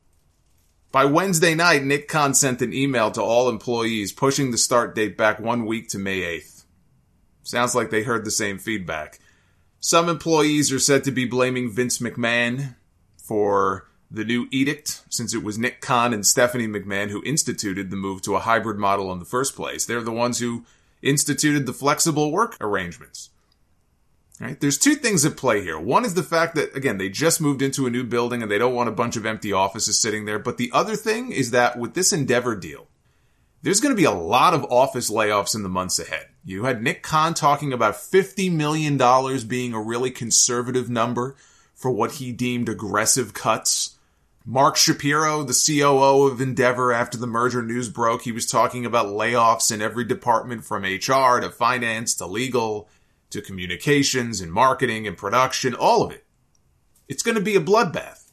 By Wednesday night, Nick Khan sent an email to all employees pushing the start date back 1 week to May 8th. Sounds like they heard the same feedback. Some employees are said to be blaming Vince McMahon for the new edict, since it was Nick Khan and Stephanie McMahon who instituted the move to a hybrid model in the first place. They're the ones who instituted the flexible work arrangements. Right? There's two things at play here. One is the fact that, again, they just moved into a new building and they don't want a bunch of empty offices sitting there. But the other thing is that with this Endeavor deal, there's going to be a lot of office layoffs in the months ahead. You had Nick Khan talking about $50 million being a really conservative number for what he deemed aggressive cuts. Mark Shapiro, the COO of Endeavor, after the merger news broke, he was talking about layoffs in every department from HR to finance to legal to communications and marketing and production, all of it. It's going to be a bloodbath.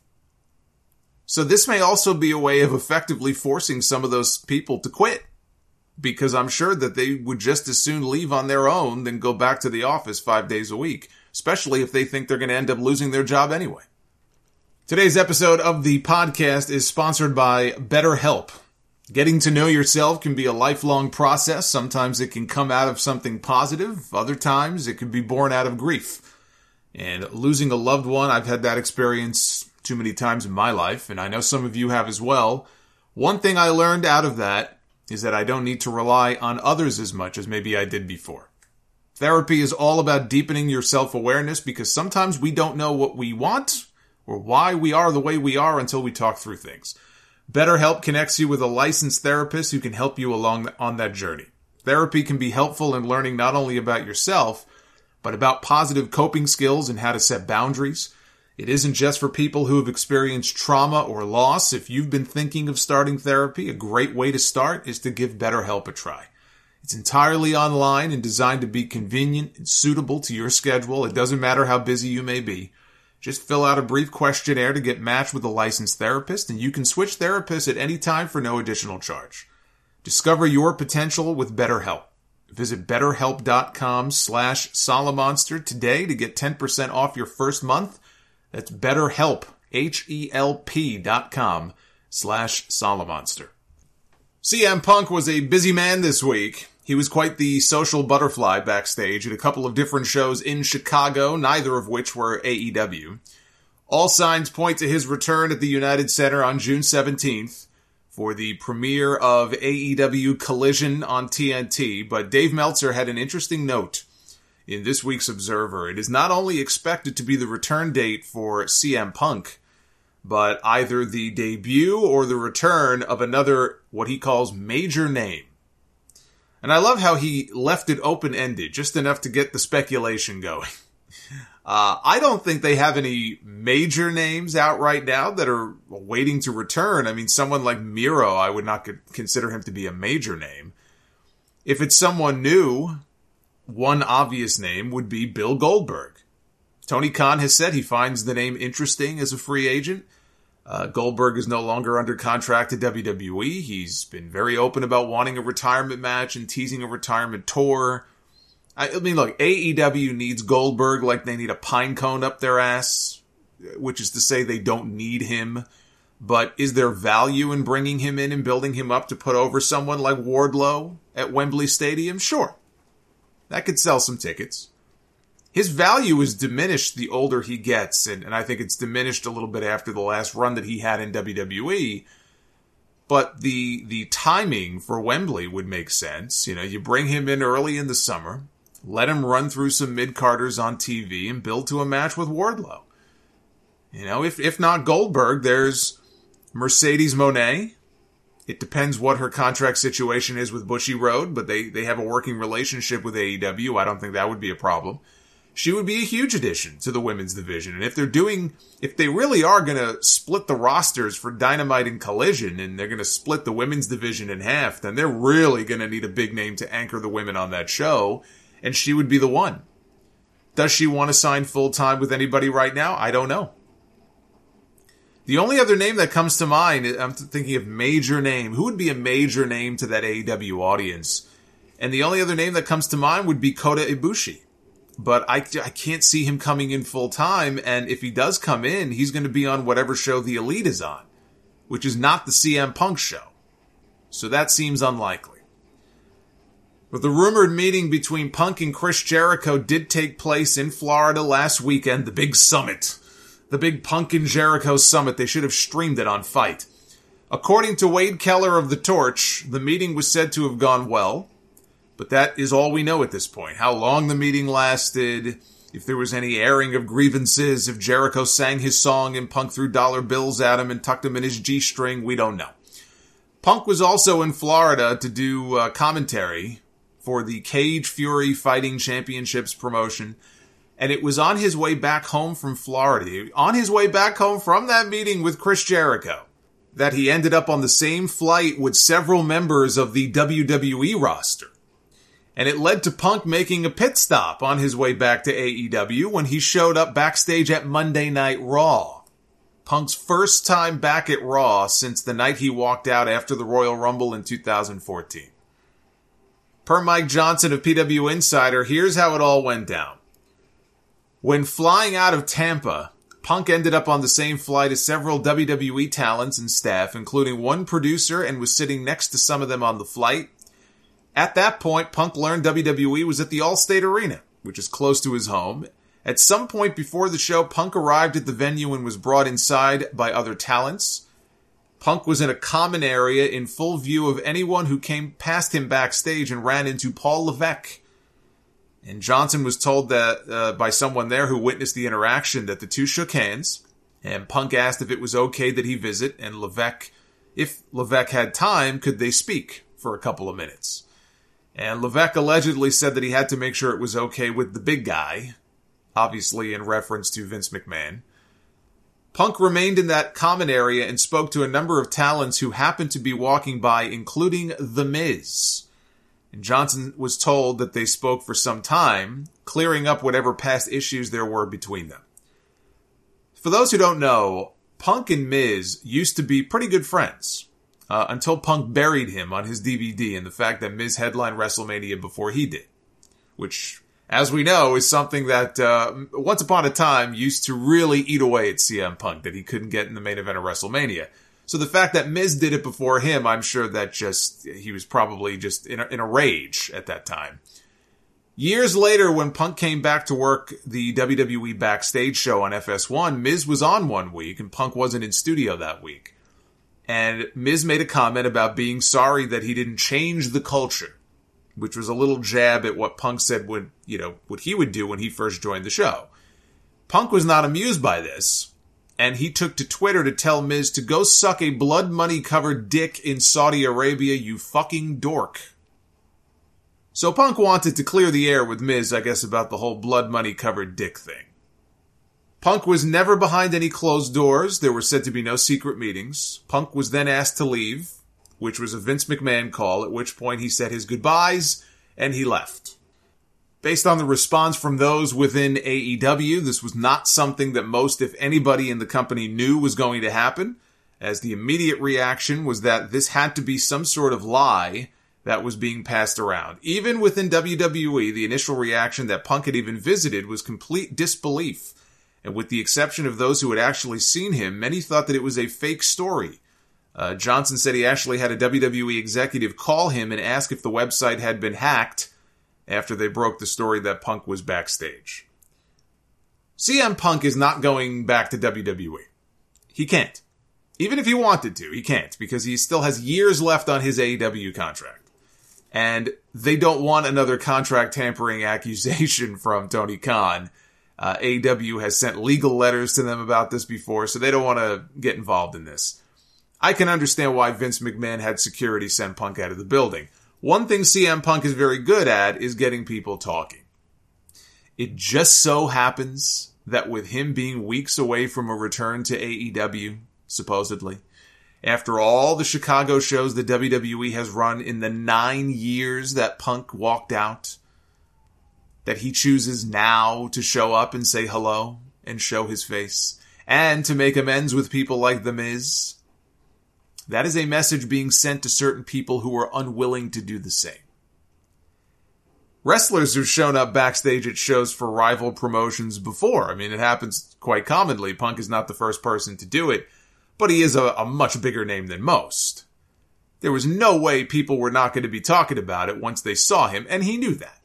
So this may also be a way of effectively forcing some of those people to quit, because I'm sure that they would just as soon leave on their own than go back to the office 5 days a week, especially if they think they're going to end up losing their job anyway. Today's episode of the podcast is sponsored by BetterHelp. Getting to know yourself can be a lifelong process. Sometimes it can come out of something positive. Other times it can be born out of grief. And losing a loved one, I've had that experience too many times in my life, and I know some of you have as well. One thing I learned out of that is that I don't need to rely on others as much as maybe I did before. Therapy is all about deepening your self-awareness, because sometimes we don't know what we want or why we are the way we are until we talk through things. BetterHelp connects you with a licensed therapist who can help you along on that journey. Therapy can be helpful in learning not only about yourself, but about positive coping skills and how to set boundaries. It isn't just for people who have experienced trauma or loss. If you've been thinking of starting therapy, a great way to start is to give BetterHelp a try. It's entirely online and designed to be convenient and suitable to your schedule. It doesn't matter how busy you may be. Just fill out a brief questionnaire to get matched with a licensed therapist, and you can switch therapists at any time for no additional charge. Discover your potential with BetterHelp. Visit BetterHelp.com/Solomonster today to get 10% off your first month. That's BetterHelp, HELP.com/Solomonster. CM Punk was a busy man this week. He was quite the social butterfly backstage at a couple of different shows in Chicago, neither of which were AEW. All signs point to his return at the United Center on June 17th for the premiere of AEW Collision on TNT, but Dave Meltzer had an interesting note in this week's Observer. It is not only expected to be the return date for CM Punk, but either the debut or the return of another, what he calls, major name. And I love how he left it open-ended, just enough to get the speculation going. I don't think they have any major names out right now that are waiting to return. I mean, someone like Miro, I would not consider him to be a major name. If it's someone new, one obvious name would be Bill Goldberg. Tony Khan has said he finds the name interesting as a free agent. Goldberg is no longer under contract to WWE. He's been very open about wanting a retirement match and teasing a retirement tour. I mean, look, AEW needs Goldberg like they need a pine cone up their ass, which is to say they don't need him. But is there value in bringing him in and building him up to put over someone like Wardlow at Wembley Stadium? Sure. That could sell some tickets. His value is diminished the older he gets, and I think it's diminished a little bit after the last run that he had in WWE. But the timing for Wembley would make sense. You know, you bring him in early in the summer, let him run through some mid-carders on TV, and build to a match with Wardlow. You know, if not Goldberg, there's Mercedes Moné. It depends what her contract situation is with Bushy Road, but they have a working relationship with AEW. I don't think that would be a problem. She would be a huge addition to the women's division. And if they really are going to split the rosters for Dynamite and Collision, and they're going to split the women's division in half, then they're really going to need a big name to anchor the women on that show, and she would be the one. Does she want to sign full-time with anybody right now? I don't know. The only other name that comes to mind, I'm thinking of major name. Who would be a major name to that AEW audience? And the only other name that comes to mind would be Kota Ibushi. but I can't see him coming in full time, and if he does come in, he's going to be on whatever show the Elite is on, which is not the CM Punk show. So that seems unlikely. But the rumored meeting between Punk and Chris Jericho did take place in Florida last weekend, the big summit. The big Punk and Jericho summit. They should have streamed it on Fight. According to Wade Keller of The Torch, the meeting was said to have gone well, but that is all we know at this point. How long the meeting lasted, if there was any airing of grievances, if Jericho sang his song and Punk threw dollar bills at him and tucked him in his G-string, we don't know. Punk was also in Florida to do commentary for the Cage Fury Fighting Championships promotion, and it was on his way back home from Florida, on his way back home from that meeting with Chris Jericho, that he ended up on the same flight with several members of the WWE roster. And it led to Punk making a pit stop on his way back to AEW when he showed up backstage at Monday Night Raw. Punk's first time back at Raw since the night he walked out after the Royal Rumble in 2014. Per Mike Johnson of PW Insider, here's how it all went down. When flying out of Tampa, Punk ended up on the same flight as several WWE talents and staff, including one producer, and was sitting next to some of them on the flight. At that point, Punk learned WWE was at the Allstate Arena, which is close to his home. At some point before the show, Punk arrived at the venue and was brought inside by other talents. Punk was in a common area in full view of anyone who came past him backstage and ran into Paul Levesque. And Johnson was told that by someone there who witnessed the interaction that the two shook hands, and Punk asked if it was okay that he visit, and Levesque, if Levesque had time, could they speak for a couple of minutes. And Levesque allegedly said that he had to make sure it was okay with the big guy, obviously in reference to Vince McMahon. Punk remained in that common area and spoke to a number of talents who happened to be walking by, including The Miz. And Johnson was told that they spoke for some time, clearing up whatever past issues there were between them. For those who don't know, Punk and Miz used to be pretty good friends, until Punk buried him on his DVD and the fact that Miz headlined WrestleMania before he did. Which, as we know, is something that once upon a time used to really eat away at CM Punk, that he couldn't get in the main event of WrestleMania. So the fact that Miz did it before him, I'm sure that he was probably just in a rage at that time. Years later, when Punk came back to work the WWE Backstage show on FS1, Miz was on one week and Punk wasn't in studio that week. And Miz made a comment about being sorry that he didn't change the culture, which was a little jab at what Punk said what he would do when he first joined the show. Punk was not amused by this, and he took to Twitter to tell Miz to go suck a blood money covered dick in Saudi Arabia, you fucking dork. So Punk wanted to clear the air with Miz, I guess, about the whole blood money covered dick thing. Punk was never behind any closed doors. There were said to be no secret meetings. Punk was then asked to leave, which was a Vince McMahon call, at which point he said his goodbyes and he left. Based on the response from those within AEW, this was not something that most, if anybody in the company, knew was going to happen, as the immediate reaction was that this had to be some sort of lie that was being passed around. Even within WWE, the initial reaction that Punk had even visited was complete disbelief, and with the exception of those who had actually seen him, many thought that it was a fake story. Johnson said he actually had a WWE executive call him and ask if the website had been hacked, after they broke the story that Punk was backstage. CM Punk is not going back to WWE. He can't. Even if he wanted to, he can't, because he still has years left on his AEW contract. And they don't want another contract tampering accusation from Tony Khan. AEW has sent legal letters to them about this before, so they don't want to get involved in this. I can understand why Vince McMahon had security send Punk out of the building. One thing CM Punk is very good at is getting people talking. It just so happens that with him being weeks away from a return to AEW, supposedly, after all the Chicago shows the WWE has run in the 9 years that Punk walked out, that he chooses now to show up and say hello and show his face, and to make amends with people like The Miz. That is a message being sent to certain people who are unwilling to do the same. wrestlers who've shown up backstage at shows for rival promotions before. I mean, it happens quite commonly. Punk is not the first person to do it, but he is a much bigger name than most. There was no way people were not going to be talking about it once they saw him, and he knew that.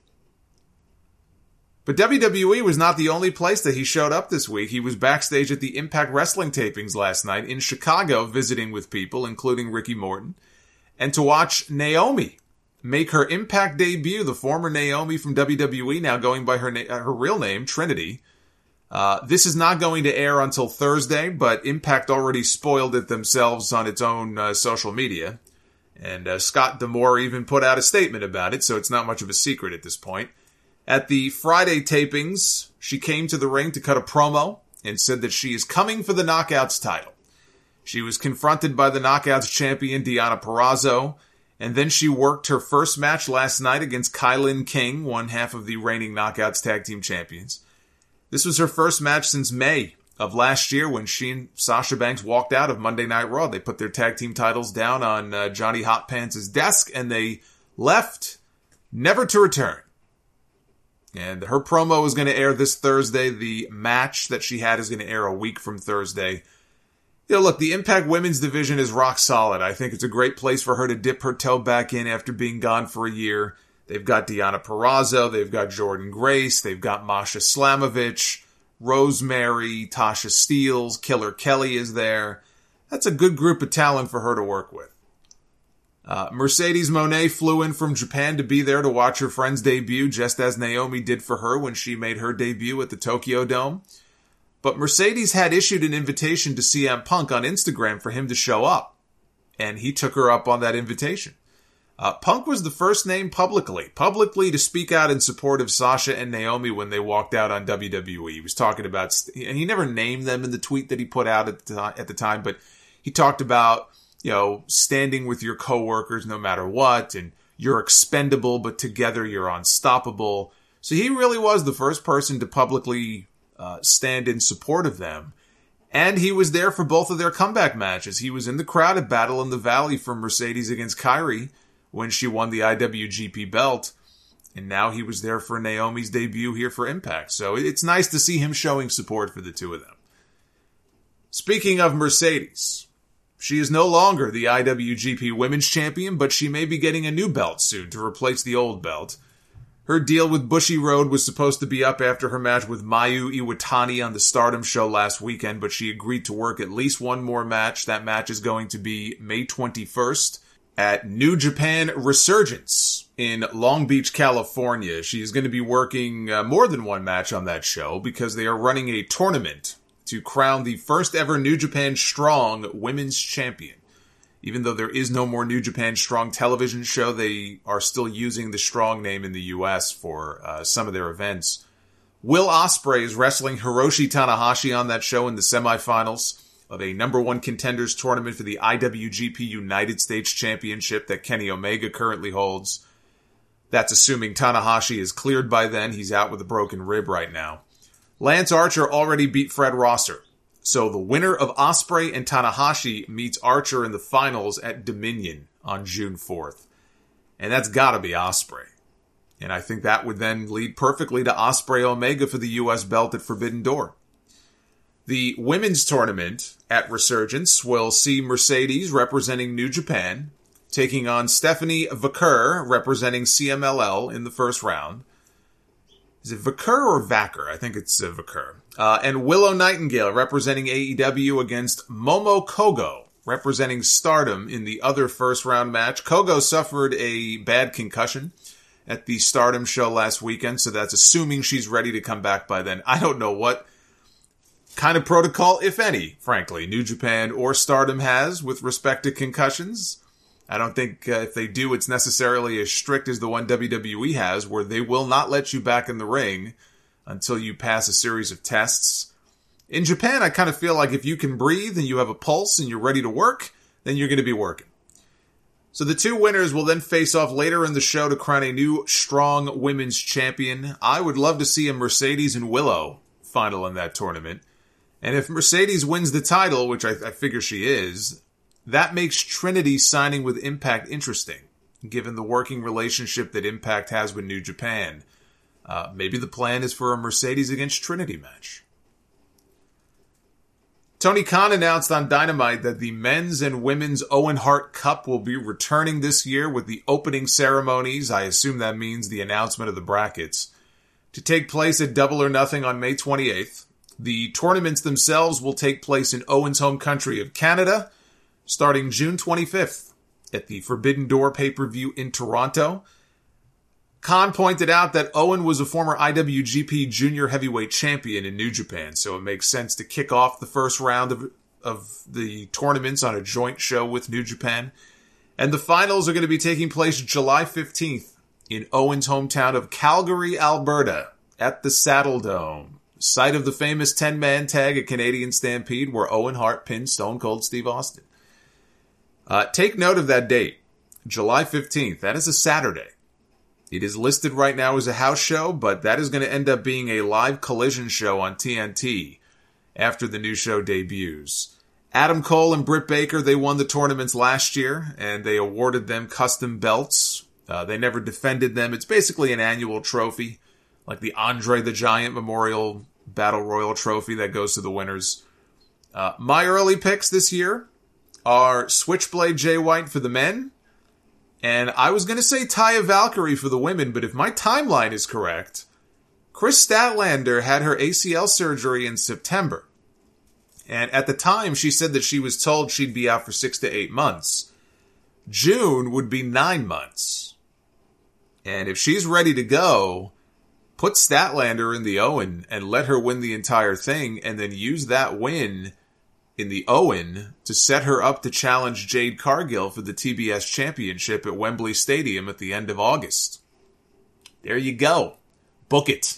But WWE was not the only place that he showed up this week. He was backstage at the Impact Wrestling tapings last night in Chicago, visiting with people, including Ricky Morton, and to watch Naomi make her Impact debut, the former Naomi from WWE, now going by her real name, Trinity. This is not going to air until Thursday, but Impact already spoiled it themselves on its own social media. And Scott D'Amore even put out a statement about it, so it's not much of a secret at this point. At the Friday tapings, she came to the ring to cut a promo and said that she is coming for the Knockouts title. She was confronted by the Knockouts champion, Deonna Purrazzo, and then she worked her first match last night against Kylin King, one half of the reigning Knockouts Tag Team Champions. This was her first match since May of last year when she and Sasha Banks walked out of Monday Night Raw. They put their tag team titles down on Johnny Hot Pants' desk, and they left, never to return. And her promo is going to air this Thursday. The match that she had is going to air a week from Thursday. You know, look, the Impact Women's division is rock solid. I think it's a great place for her to dip her toe back in after being gone for a year. They've got Deonna Purrazzo, they've got Jordynne Grace, they've got Masha Slamovich, Rosemary, Tasha Steelz, Killer Kelly is there. That's a good group of talent for her to work with. Mercedes Moné flew in from Japan to be there to watch her friend's debut, just as Naomi did for her when she made her debut at the Tokyo Dome. But Mercedes had issued an invitation to CM Punk on Instagram for him to show up, and he took her up on that invitation. Punk was the first name publicly to speak out in support of Sasha and Naomi when they walked out on WWE. He was talking about, and he never named them in the tweet that he put out at the time, but he talked about, you know, standing with your coworkers no matter what, and you're expendable, but together you're unstoppable. So he really was the first person to publicly stand in support of them. And he was there for both of their comeback matches. He was in the crowd at Battle in the Valley for Mercedes against Kairi when she won the IWGP belt. And now he was there for Naomi's debut here for Impact. So it's nice to see him showing support for the two of them. Speaking of Mercedes, she is no longer the IWGP Women's Champion, but she may be getting a new belt soon to replace the old belt. Her deal with Bushy Road was supposed to be up after her match with Mayu Iwatani on the Stardom show last weekend, but she agreed to work at least one more match. That match is going to be May 21st at New Japan Resurgence in Long Beach, California. She is going to be working more than one match on that show because they are running a tournament to crown the first ever New Japan Strong Women's Champion. Even though there is no more New Japan Strong television show, they are still using the Strong name in the US for some of their events. Will Ospreay is wrestling Hiroshi Tanahashi on that show in the semifinals of a number one contenders tournament for the IWGP United States Championship that Kenny Omega currently holds. That's assuming Tanahashi is cleared by then. He's out with a broken rib right now. Lance Archer already beat Fred Rosser. So the winner of Ospreay and Tanahashi meets Archer in the finals at Dominion on June 4th. And that's gotta be Ospreay. And I think that would then lead perfectly to Ospreay Omega for the US belt at Forbidden Door. The women's tournament at Resurgence will see Mercedes representing New Japan, taking on Stephanie Vaquer representing CMLL in the first round. Is it Vaquer or Vacker? I think it's Vaquer. And Willow Nightingale representing AEW against Momo Kogo representing Stardom in the other first round match. Kogo suffered a bad concussion at the Stardom show last weekend, so that's assuming she's ready to come back by then. I don't know what kind of protocol, if any, frankly, New Japan or Stardom has with respect to concussions. I don't think if they do, it's necessarily as strict as the one WWE has, where they will not let you back in the ring until you pass a series of tests. In Japan, I kind of feel like if you can breathe and you have a pulse and you're ready to work, then you're going to be working. So the two winners will then face off later in the show to crown a new Strong Women's Champion. I would love to see a Mercedes and Willow final in that tournament. And if Mercedes wins the title, which I figure she is, that makes Trinity signing with Impact interesting, given the working relationship that Impact has with New Japan. Maybe the plan is for a Mercedes against Trinity match. Tony Khan announced on Dynamite that the men's and women's Owen Hart Cup will be returning this year with the opening ceremonies, I assume that means the announcement of the brackets, to take place at Double or Nothing on May 28th. The tournaments themselves will take place in Owen's home country of Canada, starting June 25th at the Forbidden Door pay-per-view in Toronto. Khan pointed out that Owen was a former IWGP Junior Heavyweight Champion in New Japan, so it makes sense to kick off the first round of the tournaments on a joint show with New Japan. And the finals are going to be taking place July 15th in Owen's hometown of Calgary, Alberta, at the Saddle Dome, site of the famous 10-man tag at Canadian Stampede where Owen Hart pinned Stone Cold Steve Austin. Take note of that date, July 15th. That is a Saturday. It is listed right now as a house show, but that is going to end up being a live Collision show on TNT after the new show debuts. Adam Cole and Britt Baker, they won the tournaments last year, and they awarded them custom belts. They never defended them. It's basically an annual trophy, like the Andre the Giant Memorial Battle Royal trophy that goes to the winners. My early picks this year are Switchblade Jay White for the men, and I was going to say Taya Valkyrie for the women, but if my timeline is correct, Chris Statlander had her ACL surgery in September. And at the time, she said that she was told she'd be out for 6 to 8 months. June would be 9 months. And if she's ready to go, put Statlander in the Owen and let her win the entire thing, and then use that win in the Owen to set her up to challenge Jade Cargill for the TBS Championship at Wembley Stadium at the end of August. There you go. Book it.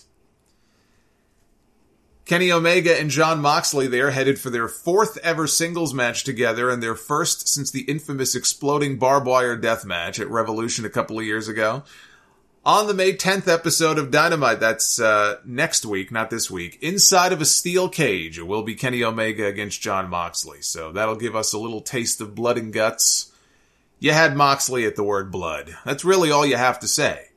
Kenny Omega and Jon Moxley, they are headed for their 4th ever singles match together and their first since the infamous exploding barbed wire death match at Revolution a couple of years ago. On the May 10th episode of Dynamite, that's next week, not this week, inside of a steel cage, it will be Kenny Omega against Jon Moxley. So that'll give us a little taste of blood and guts. You had Moxley at the word blood. That's really all you have to say.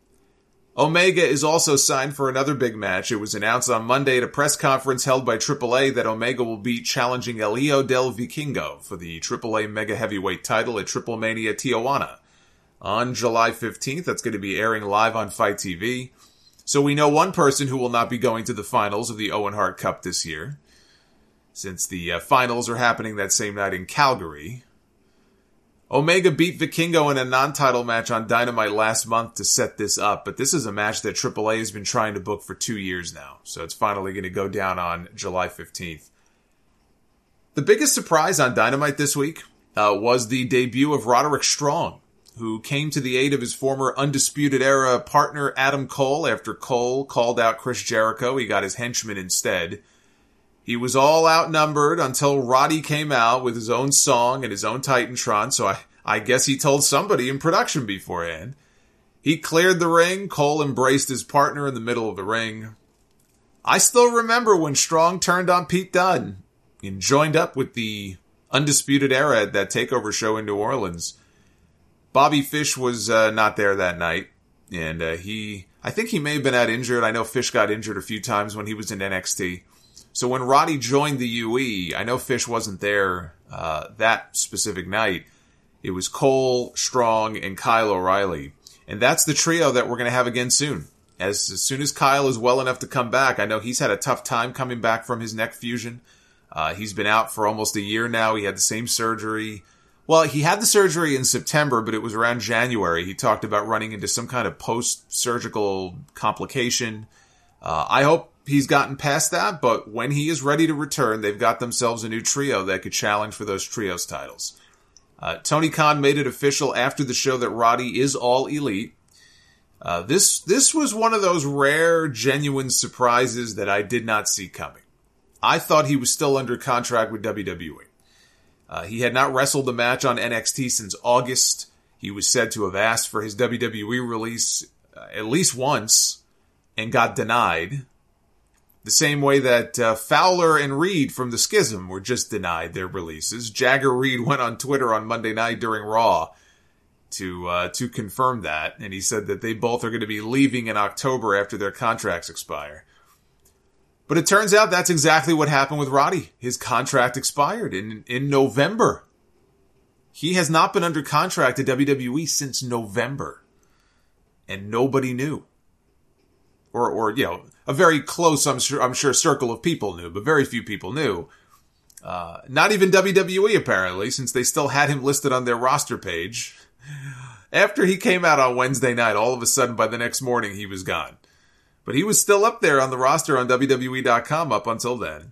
Omega is also signed for another big match. It was announced on Monday at a press conference held by AAA that Omega will be challenging Elio del Vikingo for the AAA Mega Heavyweight title at Triple Mania Tijuana on July 15th. That's going to be airing live on Fight TV. So we know one person who will not be going to the finals of the Owen Hart Cup this year, since the finals are happening that same night in Calgary. Omega beat Vikingo in a non-title match on Dynamite last month to set this up, but this is a match that AAA has been trying to book for 2 years now, so it's finally going to go down on July 15th. The biggest surprise on Dynamite this week was the debut of Roderick Strong, who came to the aid of his former Undisputed Era partner Adam Cole after Cole called out Chris Jericho. He got his henchman instead. He was all outnumbered until Roddy came out with his own song and his own Titantron, so I guess he told somebody in production beforehand. He cleared the ring. Cole embraced his partner in the middle of the ring. I still remember when Strong turned on Pete Dunne and joined up with the Undisputed Era at that TakeOver show in New Orleans. Bobby Fish was not there that night, and I think he may have been out injured. I know Fish got injured a few times when he was in NXT. So when Roddy joined the UE, I know Fish wasn't there that specific night. It was Cole, Strong, and Kyle O'Reilly. And that's the trio that we're going to have again soon. As soon as Kyle is well enough to come back, I know he's had a tough time coming back from his neck fusion. He's been out for almost a year now. He had the same surgery. Well, he had the surgery in September, but it was around January. He talked about running into some kind of post-surgical complication. I hope he's gotten past that, but when he is ready to return, they've got themselves a new trio that could challenge for those trios titles. Tony Khan made it official after the show that Roddy is all elite. This was one of those rare, genuine surprises that I did not see coming. I thought he was still under contract with WWE. He had not wrestled a match on NXT since August. He was said to have asked for his WWE release at least once and got denied. The same way that Fowler and Reed from the Schism were just denied their releases. Jagger Reed went on Twitter on Monday night during Raw to confirm that, and he said that they both are going to be leaving in October after their contracts expire. But it turns out that's exactly what happened with Roddy. His contract expired in November. He has not been under contract at WWE since November, and nobody knew. Or a very close, I'm sure, circle of people knew, but very few people knew. Not even WWE, apparently, since they still had him listed on their roster page. After he came out on Wednesday night, all of a sudden, by the next morning, he was gone. But he was still up there on the roster on WWE.com up until then.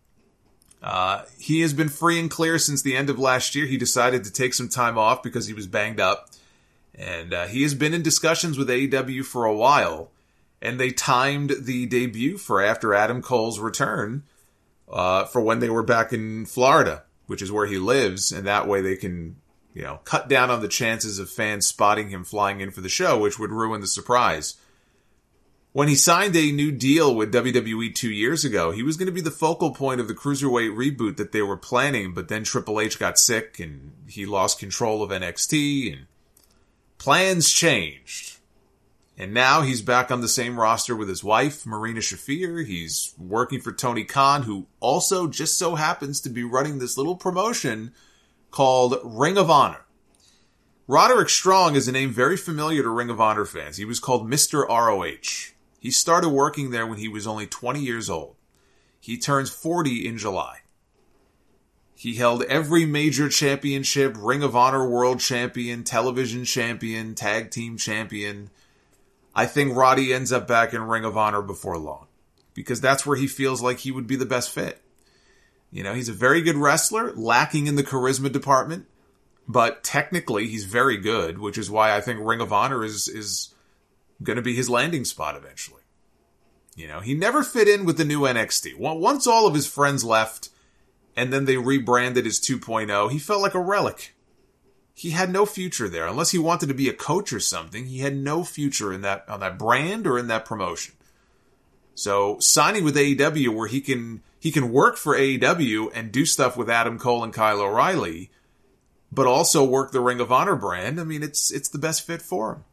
He has been free and clear since the end of last year. He decided to take some time off because he was banged up. And he has been in discussions with AEW for a while. And they timed the debut for after Adam Cole's return for when they were back in Florida, which is where he lives. And that way they can, cut down on the chances of fans spotting him flying in for the show, which would ruin the surprise. When he signed a new deal with WWE 2 years ago, he was going to be the focal point of the Cruiserweight reboot that they were planning, but then Triple H got sick and he lost control of NXT and plans changed. And now he's back on the same roster with his wife, Marina Shafir. He's working for Tony Khan, who also just so happens to be running this little promotion called Ring of Honor. Roderick Strong is a name very familiar to Ring of Honor fans. He was called Mr. ROH. He started working there when he was only 20 years old. He turns 40 in July. He held every major championship, Ring of Honor World Champion, Television Champion, Tag Team Champion. I think Roddy ends up back in Ring of Honor before long, because that's where he feels like he would be the best fit. He's a very good wrestler, lacking in the charisma department, but technically he's very good, which is why I think Ring of Honor is going to be his landing spot eventually. He never fit in with the new NXT. Once all of his friends left and then they rebranded as 2.0, he felt like a relic. He had no future there. Unless he wanted to be a coach or something, he had no future on that brand or in that promotion. So signing with AEW, where he can work for AEW and do stuff with Adam Cole and Kyle O'Reilly, but also work the Ring of Honor brand, it's the best fit for him.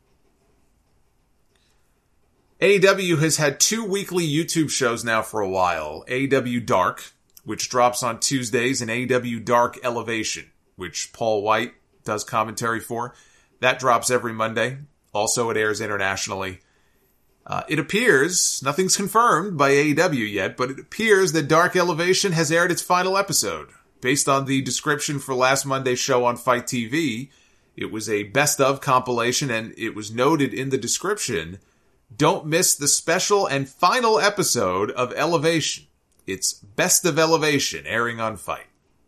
AEW has had 2 weekly YouTube shows now for a while. AEW Dark, which drops on Tuesdays, and AEW Dark Elevation, which Paul White does commentary for. That drops every Monday. Also, it airs internationally. It appears, nothing's confirmed by AEW yet, but it appears that Dark Elevation has aired its final episode. Based on the description for last Monday's show on Fight TV, it was a best of compilation, and it was noted in the description, don't miss the special and final episode of Elevation. It's Best of Elevation, airing on Fight.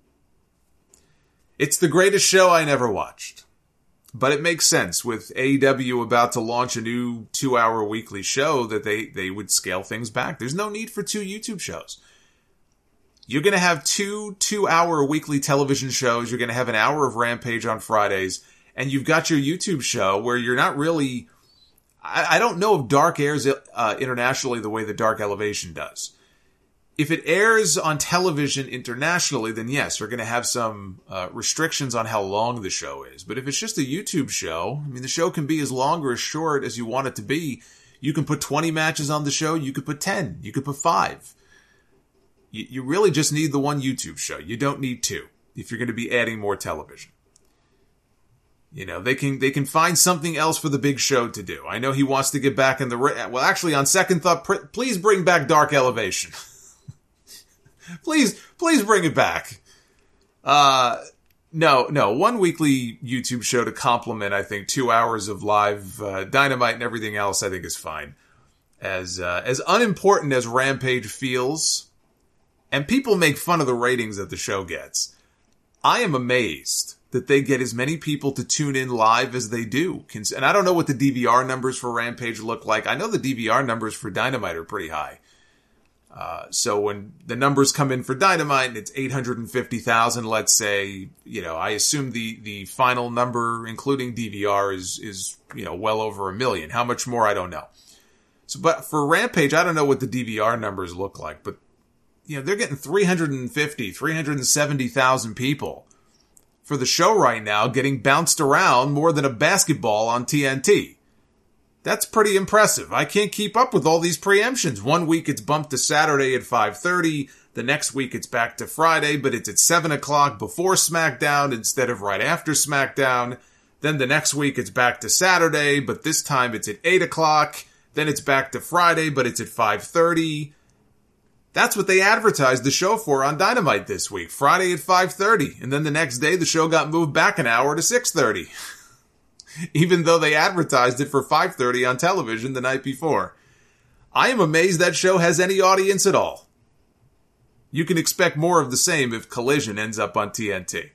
It's the greatest show I never watched. But it makes sense with AEW about to launch a new 2-hour weekly show that they would scale things back. There's no need for 2 YouTube shows. You're going to have 2 2-hour weekly television shows. You're going to have an hour of Rampage on Fridays. And you've got your YouTube show where you're not really... I don't know if Dark airs internationally the way that Dark Elevation does. If it airs on television internationally, then yes, you're going to have some restrictions on how long the show is. But if it's just a YouTube show, the show can be as long or as short as you want it to be. You can put 20 matches on the show. You could put 10. You could put 5. You really just need the one YouTube show. You don't need 2 if you're going to be adding more television. They can find something else for the big show to do. I know he wants to get back in the ring. Well, actually, on second thought, please bring back Dark Elevation. Please bring it back. No, one weekly YouTube show to complement, I think, 2 hours of live Dynamite and everything else, I think is fine. As unimportant as Rampage feels, and people make fun of the ratings that the show gets, I am amazed that they get as many people to tune in live as they do. And I don't know what the DVR numbers for Rampage look like. I know the DVR numbers for Dynamite are pretty high. So when the numbers come in for Dynamite and it's 850,000, let's say, I assume the final number, including DVR, is well over 1 million. How much more, I don't know. So, but for Rampage, I don't know what the DVR numbers look like, but, they're getting 370,000 people for the show right now, getting bounced around more than a basketball on TNT. That's pretty impressive. I can't keep up with all these preemptions. One week it's bumped to Saturday at 5:30. The next week it's back to Friday, but it's at 7 o'clock before SmackDown instead of right after SmackDown. Then the next week it's back to Saturday, but this time it's at 8 o'clock. Then it's back to Friday, but it's at 5:30. That's what they advertised the show for on Dynamite this week. Friday at 5:30. And then the next day the show got moved back an hour to 6:30. Even though they advertised it for 5:30 on television the night before. I am amazed that show has any audience at all. You can expect more of the same if Collision ends up on TNT.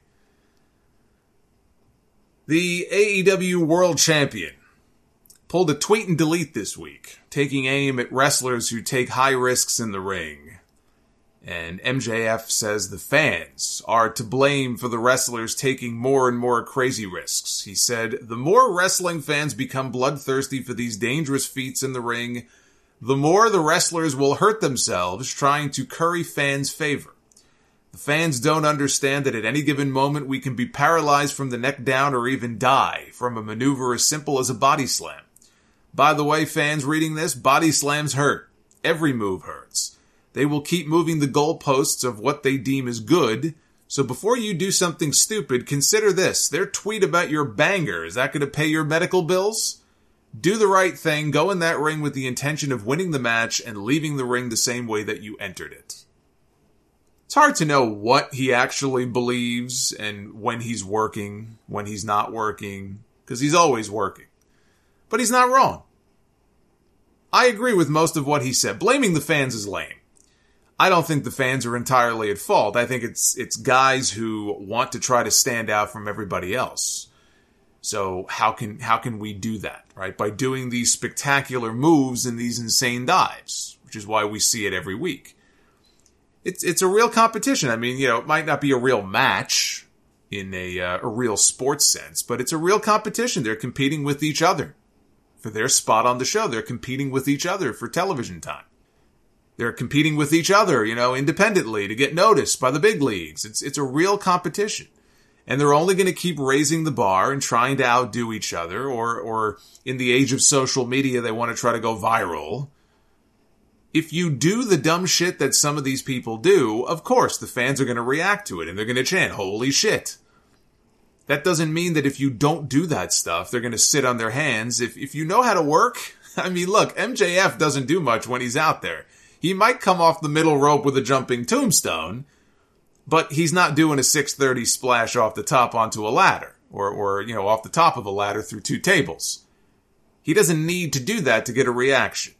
The AEW World Champion pulled a tweet and delete this week, taking aim at wrestlers who take high risks in the ring. And MJF says the fans are to blame for the wrestlers taking more and more crazy risks. He said, the more wrestling fans become bloodthirsty for these dangerous feats in the ring, the more the wrestlers will hurt themselves trying to curry fans' favor. The fans don't understand that at any given moment we can be paralyzed from the neck down or even die from a maneuver as simple as a body slam. By the way, fans reading this, body slams hurt. Every move hurts. They will keep moving the goalposts of what they deem as good. So before you do something stupid, consider this. Their tweet about your banger, is that going to pay your medical bills? Do the right thing, go in that ring with the intention of winning the match and leaving the ring the same way that you entered it. It's hard to know what he actually believes and when he's working, when he's not working, because he's always working. But he's not wrong. I agree with most of what he said. Blaming the fans is lame. I don't think the fans are entirely at fault. I think it's guys who want to try to stand out from everybody else. So how can we do that, right? By doing these spectacular moves and these insane dives, which is why we see it every week. It's a real competition. I mean, it might not be a real match in a real sports sense, but it's a real competition. They're competing with each other for their spot on the show. They're competing with each other for television time. They're competing with each other, independently to get noticed by the big leagues. It's a real competition. And they're only going to keep raising the bar and trying to outdo each other, or in the age of social media, they want to try to go viral. If you do the dumb shit that some of these people do, of course, the fans are going to react to it and they're going to chant, holy shit. That doesn't mean that if you don't do that stuff, they're going to sit on their hands. If you know how to work, I mean, look, MJF doesn't do much when he's out there. He might come off the middle rope with a jumping tombstone, but he's not doing a 630 splash off the top onto a ladder, or off the top of a ladder through 2 tables. He doesn't need to do that to get a reaction.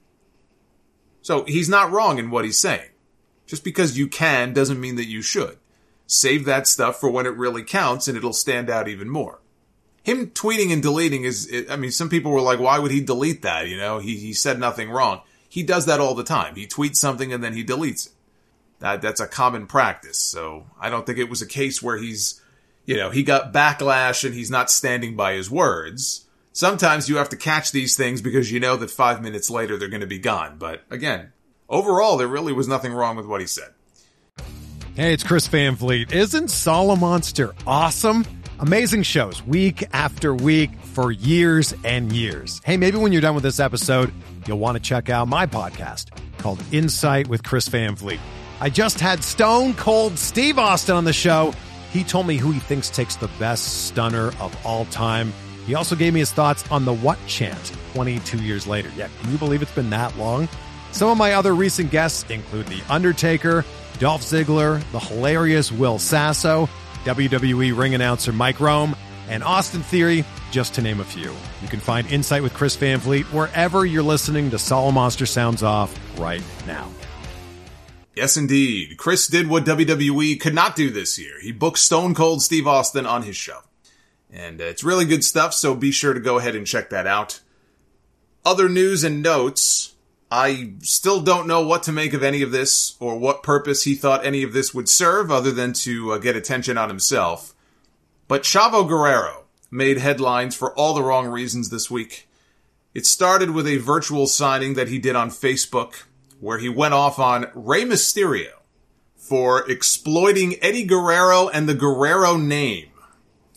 So he's not wrong in what he's saying. Just because you can doesn't mean that you should. Save that stuff for when it really counts and it'll stand out even more. Him tweeting and deleting some people were like, why would he delete that? He said nothing wrong. He does that all the time. He tweets something and then he deletes it. That's a common practice. So I don't think it was a case where he got backlash and he's not standing by his words. Sometimes you have to catch these things because you know that 5 minutes later they're going to be gone. But again, overall, there really was nothing wrong with what he said. Hey, it's Chris Van Vliet. Isn't Solomonster awesome? Amazing shows week after week for years and years. Hey, maybe when you're done with this episode, you'll want to check out my podcast called Insight with Chris Van Vliet. I just had Stone Cold Steve Austin on the show. He told me who he thinks takes the best stunner of all time. He also gave me his thoughts on the What Chant 22 years later. Yeah, can you believe it's been that long? Some of my other recent guests include The Undertaker, Dolph Ziggler, the hilarious Will Sasso, WWE ring announcer Mike Rome, and Austin Theory, just to name a few. You can find Insight with Chris Van Vliet wherever you're listening to Solomonster Sounds Off right now. Yes, indeed. Chris did what WWE could not do this year. He booked Stone Cold Steve Austin on his show. And it's really good stuff, so be sure to go ahead and check that out. Other news and notes. I still don't know what to make of any of this, or what purpose he thought any of this would serve, other than to get attention on himself. But Chavo Guerrero made headlines for all the wrong reasons this week. It started with a virtual signing that he did on Facebook, where he went off on Rey Mysterio for exploiting Eddie Guerrero and the Guerrero name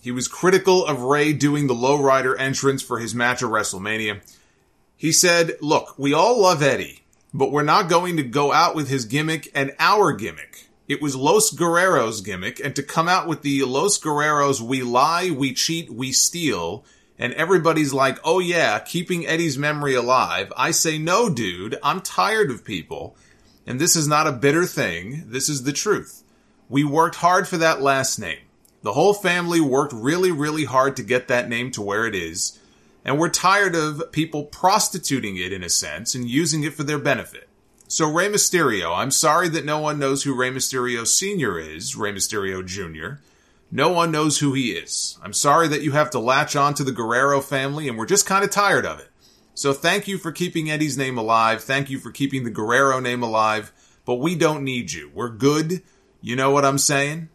He was critical of Rey doing the lowrider entrance for his match at WrestleMania. He said, look, we all love Eddie, but we're not going to go out with his gimmick and our gimmick. It was Los Guerreros' gimmick, and to come out with the Los Guerreros, we lie, we cheat, we steal, and everybody's like, oh yeah, keeping Eddie's memory alive. I say, no, dude, I'm tired of people, and this is not a bitter thing. This is the truth. We worked hard for that last name. The whole family worked really, really hard to get that name to where it is, and we're tired of people prostituting it, in a sense, and using it for their benefit. So Rey Mysterio, I'm sorry that no one knows who Rey Mysterio Sr. is, Rey Mysterio Jr., no one knows who he is. I'm sorry that you have to latch on to the Guerrero family, and we're just kind of tired of it. So thank you for keeping Eddie's name alive. Thank you for keeping the Guerrero name alive. But we don't need you. We're good. You know what I'm saying?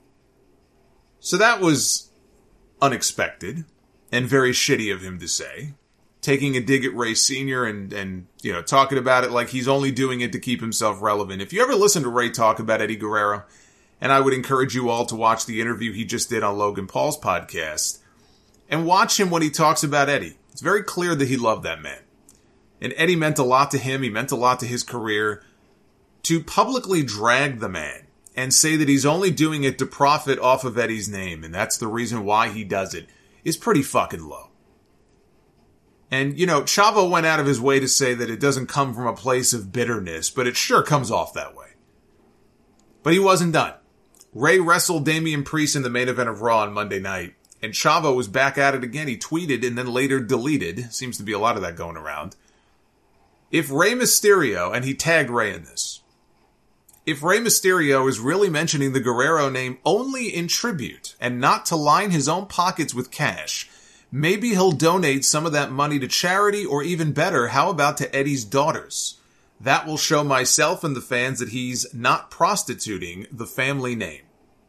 So that was unexpected and very shitty of him to say. Taking a dig at Rey Sr. and you know, talking about it like he's only doing it to keep himself relevant. If you ever listen to Rey talk about Eddie Guerrero, and I would encourage you all to watch the interview he just did on Logan Paul's podcast, and watch him when he talks about Eddie. It's very clear that he loved that man. And Eddie meant a lot to him. He meant a lot to his career. To publicly drag the man and say that he's only doing it to profit off of Eddie's name, and that's the reason why he does it, is pretty fucking low. And, you know, Chavo went out of his way to say that it doesn't come from a place of bitterness, but it sure comes off that way. But he wasn't done. Rey wrestled Damian Priest in the main event of Raw on Monday night, and Chavo was back at it again. He tweeted and then later deleted. Seems to be a lot of that going around. If Rey Mysterio, and he tagged Rey in this, if Rey Mysterio is really mentioning the Guerrero name only in tribute and not to line his own pockets with cash, maybe he'll donate some of that money to charity, or even better, how about to Eddie's daughters? That will show myself and the fans that he's not prostituting the family name.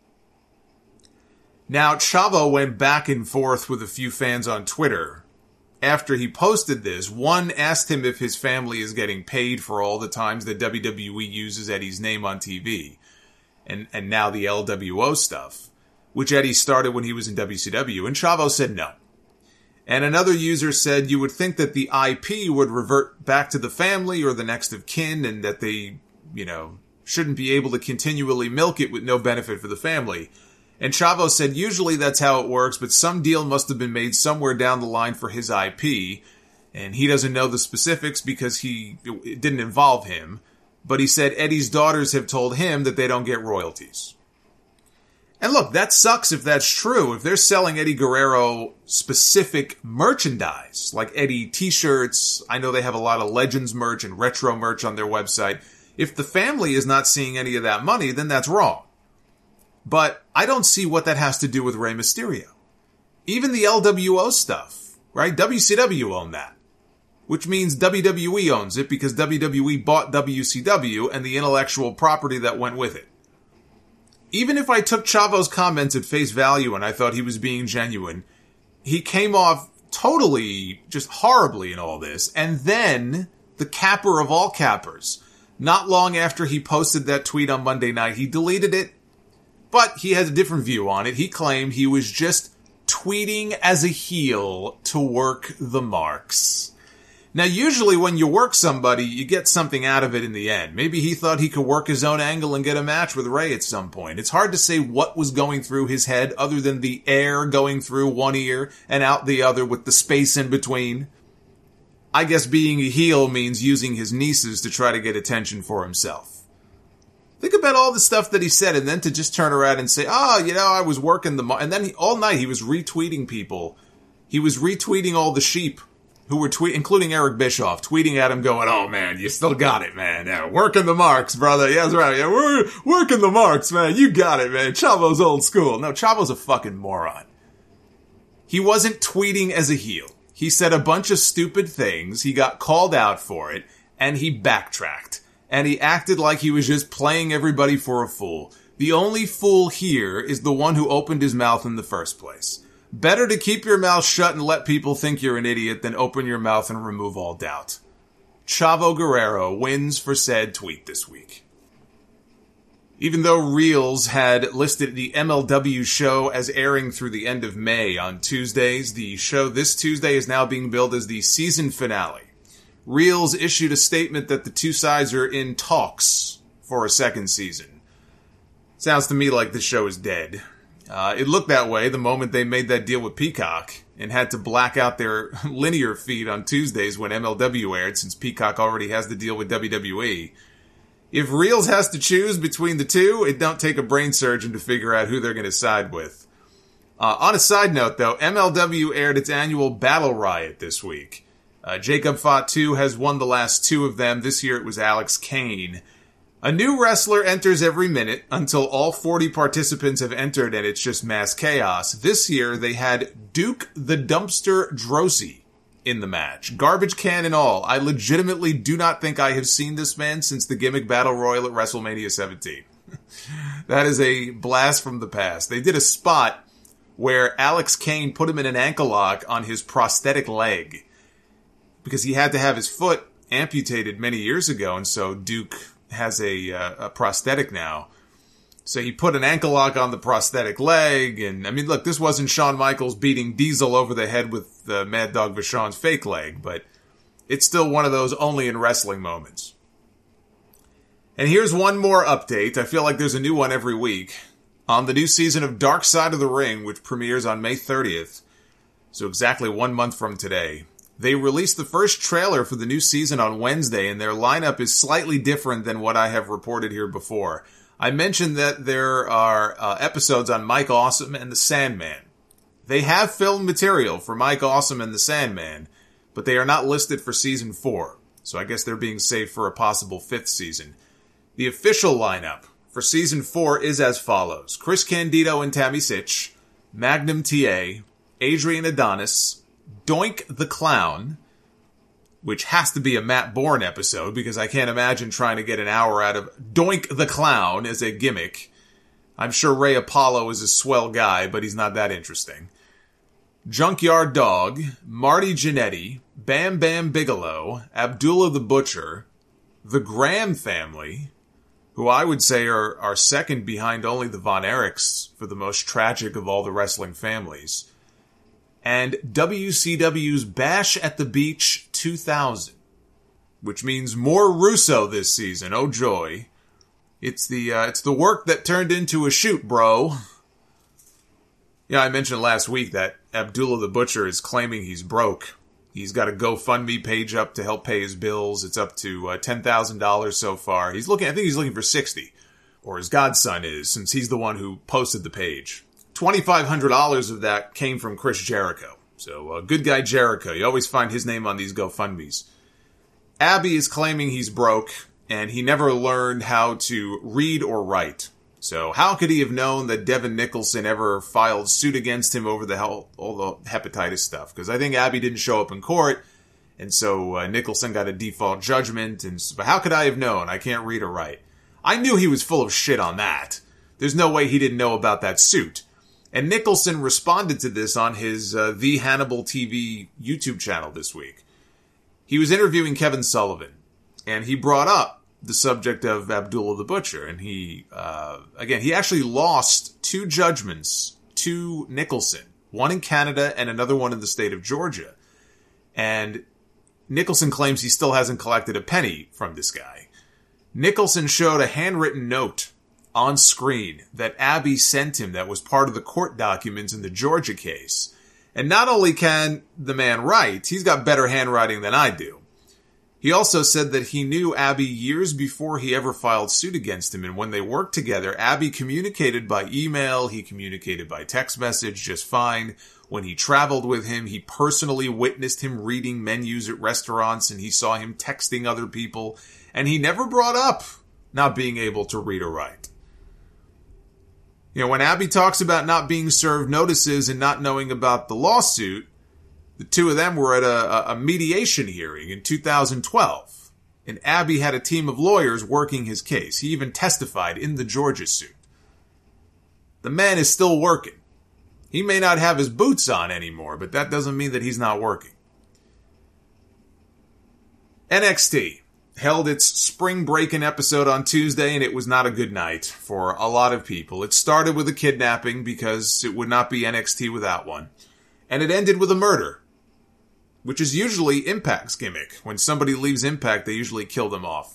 Now, Chavo went back and forth with a few fans on Twitter. After he posted this, one asked him if his family is getting paid for all the times that WWE uses Eddie's name on TV. And now the LWO stuff, which Eddie started when he was in WCW, and Chavo said no. And another user said you would think that the IP would revert back to the family or the next of kin, and that they, you know, shouldn't be able to continually milk it with no benefit for the family. And Chavo said usually that's how it works, but some deal must have been made somewhere down the line for his IP, and he doesn't know the specifics because it didn't involve him. But he said Eddie's daughters have told him that they don't get royalties. And look, that sucks if that's true. If they're selling Eddie Guerrero specific merchandise, like Eddie t-shirts, I know they have a lot of Legends merch and retro merch on their website. If the family is not seeing any of that money, then that's wrong. But I don't see what that has to do with Rey Mysterio. Even the LWO stuff, right? WCW owned that. Which means WWE owns it because WWE bought WCW and the intellectual property that went with it. Even if I took Chavo's comments at face value and I thought he was being genuine, he came off totally just horribly in all this. And then, the capper of all cappers, not long after he posted that tweet on Monday night, he deleted it, but he has a different view on it. He claimed he was just tweeting as a heel to work the marks. Now, usually when you work somebody, you get something out of it in the end. Maybe he thought he could work his own angle and get a match with Rey at some point. It's hard to say what was going through his head other than the air going through one ear and out the other with the space in between. I guess being a heel means using his nieces to try to get attention for himself. Think about all the stuff that he said, and then to just turn around and say, I was working and then all night he was retweeting people. He was retweeting all the sheep who were including Eric Bischoff, tweeting at him going, oh man, you still got it, man. Yeah, working the marks, brother. Yeah, that's right. Yeah, we're working the marks, man. You got it, man. Chavo's old school. No, Chavo's a fucking moron. He wasn't tweeting as a heel. He said a bunch of stupid things. He got called out for it, and he backtracked. And he acted like he was just playing everybody for a fool. The only fool here is the one who opened his mouth in the first place. Better to keep your mouth shut and let people think you're an idiot than open your mouth and remove all doubt. Chavo Guerrero wins for said tweet this week. Even though Reels had listed the MLW show as airing through the end of May on Tuesdays, the show this Tuesday is now being billed as the season finale. Reels issued a statement that the two sides are in talks for a second season. Sounds to me like the show is dead. It looked that way the moment they made that deal with Peacock and had to black out their linear feed on Tuesdays when MLW aired, since Peacock already has the deal with WWE. If Reels has to choose between the two, it don't take a brain surgeon to figure out who they're going to side with. On a side note, though, MLW aired its annual Battle Riot this week. Jacob Fatu has won the last two of them. This year it was Alex Kane. A new wrestler enters every minute until all 40 participants have entered and it's just mass chaos. This year they had Duke the Dumpster Droese in the match. Garbage can and all. I legitimately do not think I have seen this man since the gimmick Battle Royal at WrestleMania 17. That is a blast from the past. They did a spot where Alex Kane put him in an ankle lock on his prosthetic leg because he had to have his foot amputated many years ago, and so Duke has a prosthetic now. So he put an ankle lock on the prosthetic leg, and I mean, look, this wasn't Shawn Michaels beating Diesel over the head with Mad Dog Vachon's fake leg, but it's still one of those only in wrestling moments. And here's one more update. I feel like there's a new one every week. On the new season of Dark Side of the Ring, which premieres on May 30th, so exactly 1 month from today, they released the first trailer for the new season on Wednesday, and their lineup is slightly different than what I have reported here before. I mentioned that there are episodes on Mike Awesome and the Sandman. They have filmed material for Mike Awesome and the Sandman, but they are not listed for Season 4, so I guess they're being saved for a possible 5th season. The official lineup for Season 4 is as follows. Chris Candido and Tammy Sitch, Magnum TA, Adrian Adonis, Doink the Clown, which has to be a Matt Bourne episode because I can't imagine trying to get an hour out of Doink the Clown as a gimmick. I'm sure Ray Apollo is a swell guy, but he's not that interesting. Junkyard Dog, Marty Jannetty, Bam Bam Bigelow, Abdullah the Butcher, the Graham family, who I would say are second behind only the Von Erichs for the most tragic of all the wrestling families, and WCW's Bash at the Beach 2000, which means more Russo this season. Oh joy. It's the work that turned into a shoot, bro. Yeah, I mentioned last week that Abdullah the Butcher is claiming he's broke. He's got a GoFundMe page up to help pay his bills. It's up to $10,000 so far. I think he's looking for 60, or his godson is, since he's the one who posted the page. $2,500 of that came from Chris Jericho. So, good guy Jericho. You always find his name on these GoFundMes. Abby is claiming he's broke, and he never learned how to read or write. So, how could he have known that Devin Nicholson ever filed suit against him over all the hepatitis stuff? Because I think Abby didn't show up in court, and so Nicholson got a default judgment. But how could I have known? I can't read or write. I knew he was full of shit on that. There's no way he didn't know about that suit. And Nicholson responded to this on his The Hannibal TV YouTube channel this week. He was interviewing Kevin Sullivan, and he brought up the subject of Abdullah the Butcher. And he actually lost 2 judgments to Nicholson, one in Canada and another one in the state of Georgia. And Nicholson claims he still hasn't collected a penny from this guy. Nicholson showed a handwritten note on screen that Abby sent him that was part of the court documents in the Georgia case. And not only can the man write, he's got better handwriting than I do. He also said that he knew Abby years before he ever filed suit against him, and when they worked together, Abby communicated by email, he communicated by text message just fine. When he traveled with him, he personally witnessed him reading menus at restaurants, and he saw him texting other people, and he never brought up not being able to read or write. You know, when Abby talks about not being served notices and not knowing about the lawsuit, the two of them were at a mediation hearing in 2012, and Abby had a team of lawyers working his case. He even testified in the Georgia suit. The man is still working. He may not have his boots on anymore, but that doesn't mean that he's not working. NXT. held its spring break-in episode on Tuesday, and it was not a good night for a lot of people. It started with a kidnapping because it would not be NXT without one. And it ended with a murder, which is usually Impact's gimmick. When somebody leaves Impact, they usually kill them off.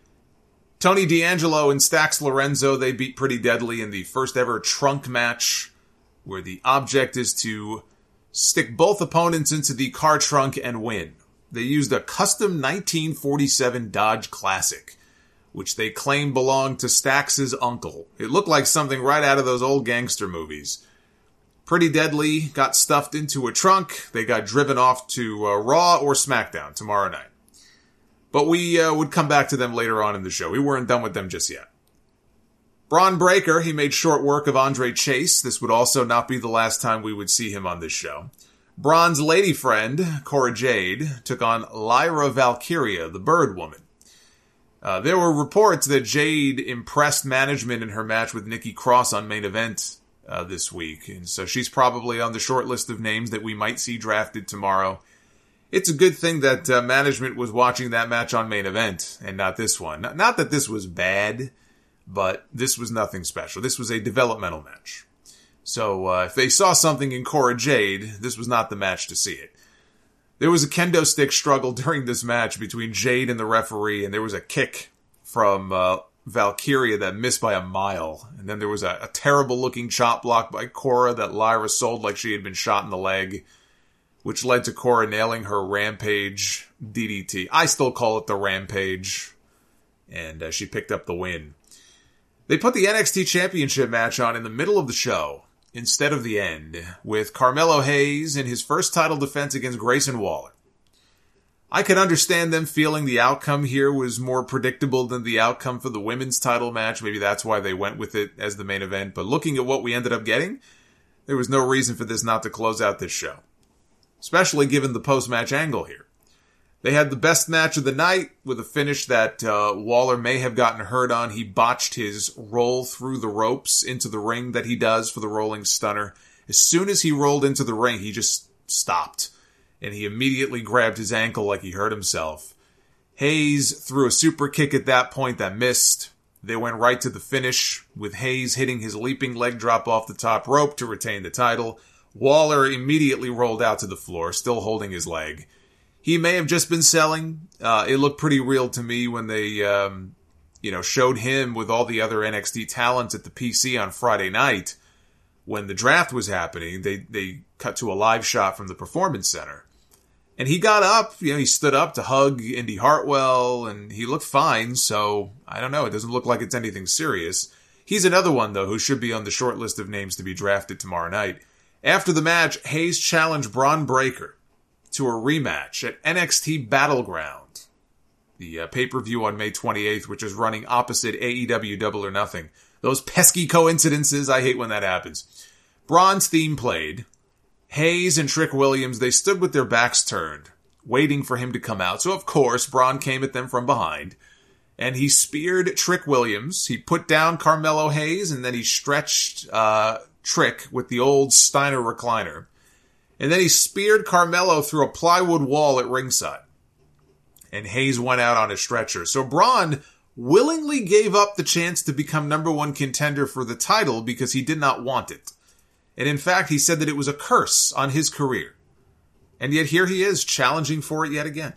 Tony D'Angelo and Stax Lorenzo, they beat Pretty Deadly in the first ever trunk match, where the object is to stick both opponents into the car trunk and win. They used a custom 1947 Dodge Classic, which they claimed belonged to Stax's uncle. It looked like something right out of those old gangster movies. Pretty Deadly got stuffed into a trunk. They got driven off to Raw or SmackDown tomorrow night. But we would come back to them later on in the show. We weren't done with them just yet. Braun Breaker, he made short work of Andre Chase. This would also not be the last time we would see him on this show. Braun's lady friend, Cora Jade, took on Lyra Valkyria, the Bird Woman. There were reports that Jade impressed management in her match with Nikki Cross on Main Event this week, and so she's probably on the short list of names that we might see drafted tomorrow. It's a good thing that management was watching that match on Main Event and not this one. Not that this was bad, but this was nothing special. This was a developmental match. So if they saw something in Cora Jade, this was not the match to see it. There was a kendo stick struggle during this match between Jade and the referee, and there was a kick from Valkyria that missed by a mile. And then there was a terrible-looking chop block by Cora that Lyra sold like she had been shot in the leg, which led to Cora nailing her Rampage DDT. I still call it the Rampage, and she picked up the win. They put the NXT Championship match on in the middle of the show, instead of the end, with Carmelo Hayes in his first title defense against Grayson Waller. I could understand them feeling the outcome here was more predictable than the outcome for the women's title match. Maybe that's why they went with it as the main event. But looking at what we ended up getting, there was no reason for this not to close out this show, especially given the post-match angle here. They had the best match of the night with a finish that Waller may have gotten hurt on. He botched his roll through the ropes into the ring that he does for the rolling stunner. As soon as he rolled into the ring, he just stopped, and he immediately grabbed his ankle like he hurt himself. Hayes threw a super kick at that point that missed. They went right to the finish, with Hayes hitting his leaping leg drop off the top rope to retain the title. Waller immediately rolled out to the floor, still holding his leg. He may have just been selling. It looked pretty real to me when they, showed him with all the other NXT talents at the PC on Friday night. When the draft was happening, they cut to a live shot from the Performance Center. And he got up, he stood up to hug Indy Hartwell, and he looked fine, so I don't know, it doesn't look like it's anything serious. He's another one, though, who should be on the short list of names to be drafted tomorrow night. After the match, Hayes challenged Braun Breaker to a rematch at NXT Battleground, the pay-per-view on May 28th, which is running opposite AEW Double or Nothing. Those pesky coincidences, I hate when that happens. Braun's theme played. Hayes and Trick Williams, they stood with their backs turned, waiting for him to come out. So, of course, Braun came at them from behind, and he speared Trick Williams. He put down Carmelo Hayes, and then he stretched Trick with the old Steiner recliner. And then he speared Carmelo through a plywood wall at ringside. And Hayes went out on a stretcher. So Braun willingly gave up the chance to become number one contender for the title because he did not want it. And in fact, he said that it was a curse on his career. And yet here he is, challenging for it yet again.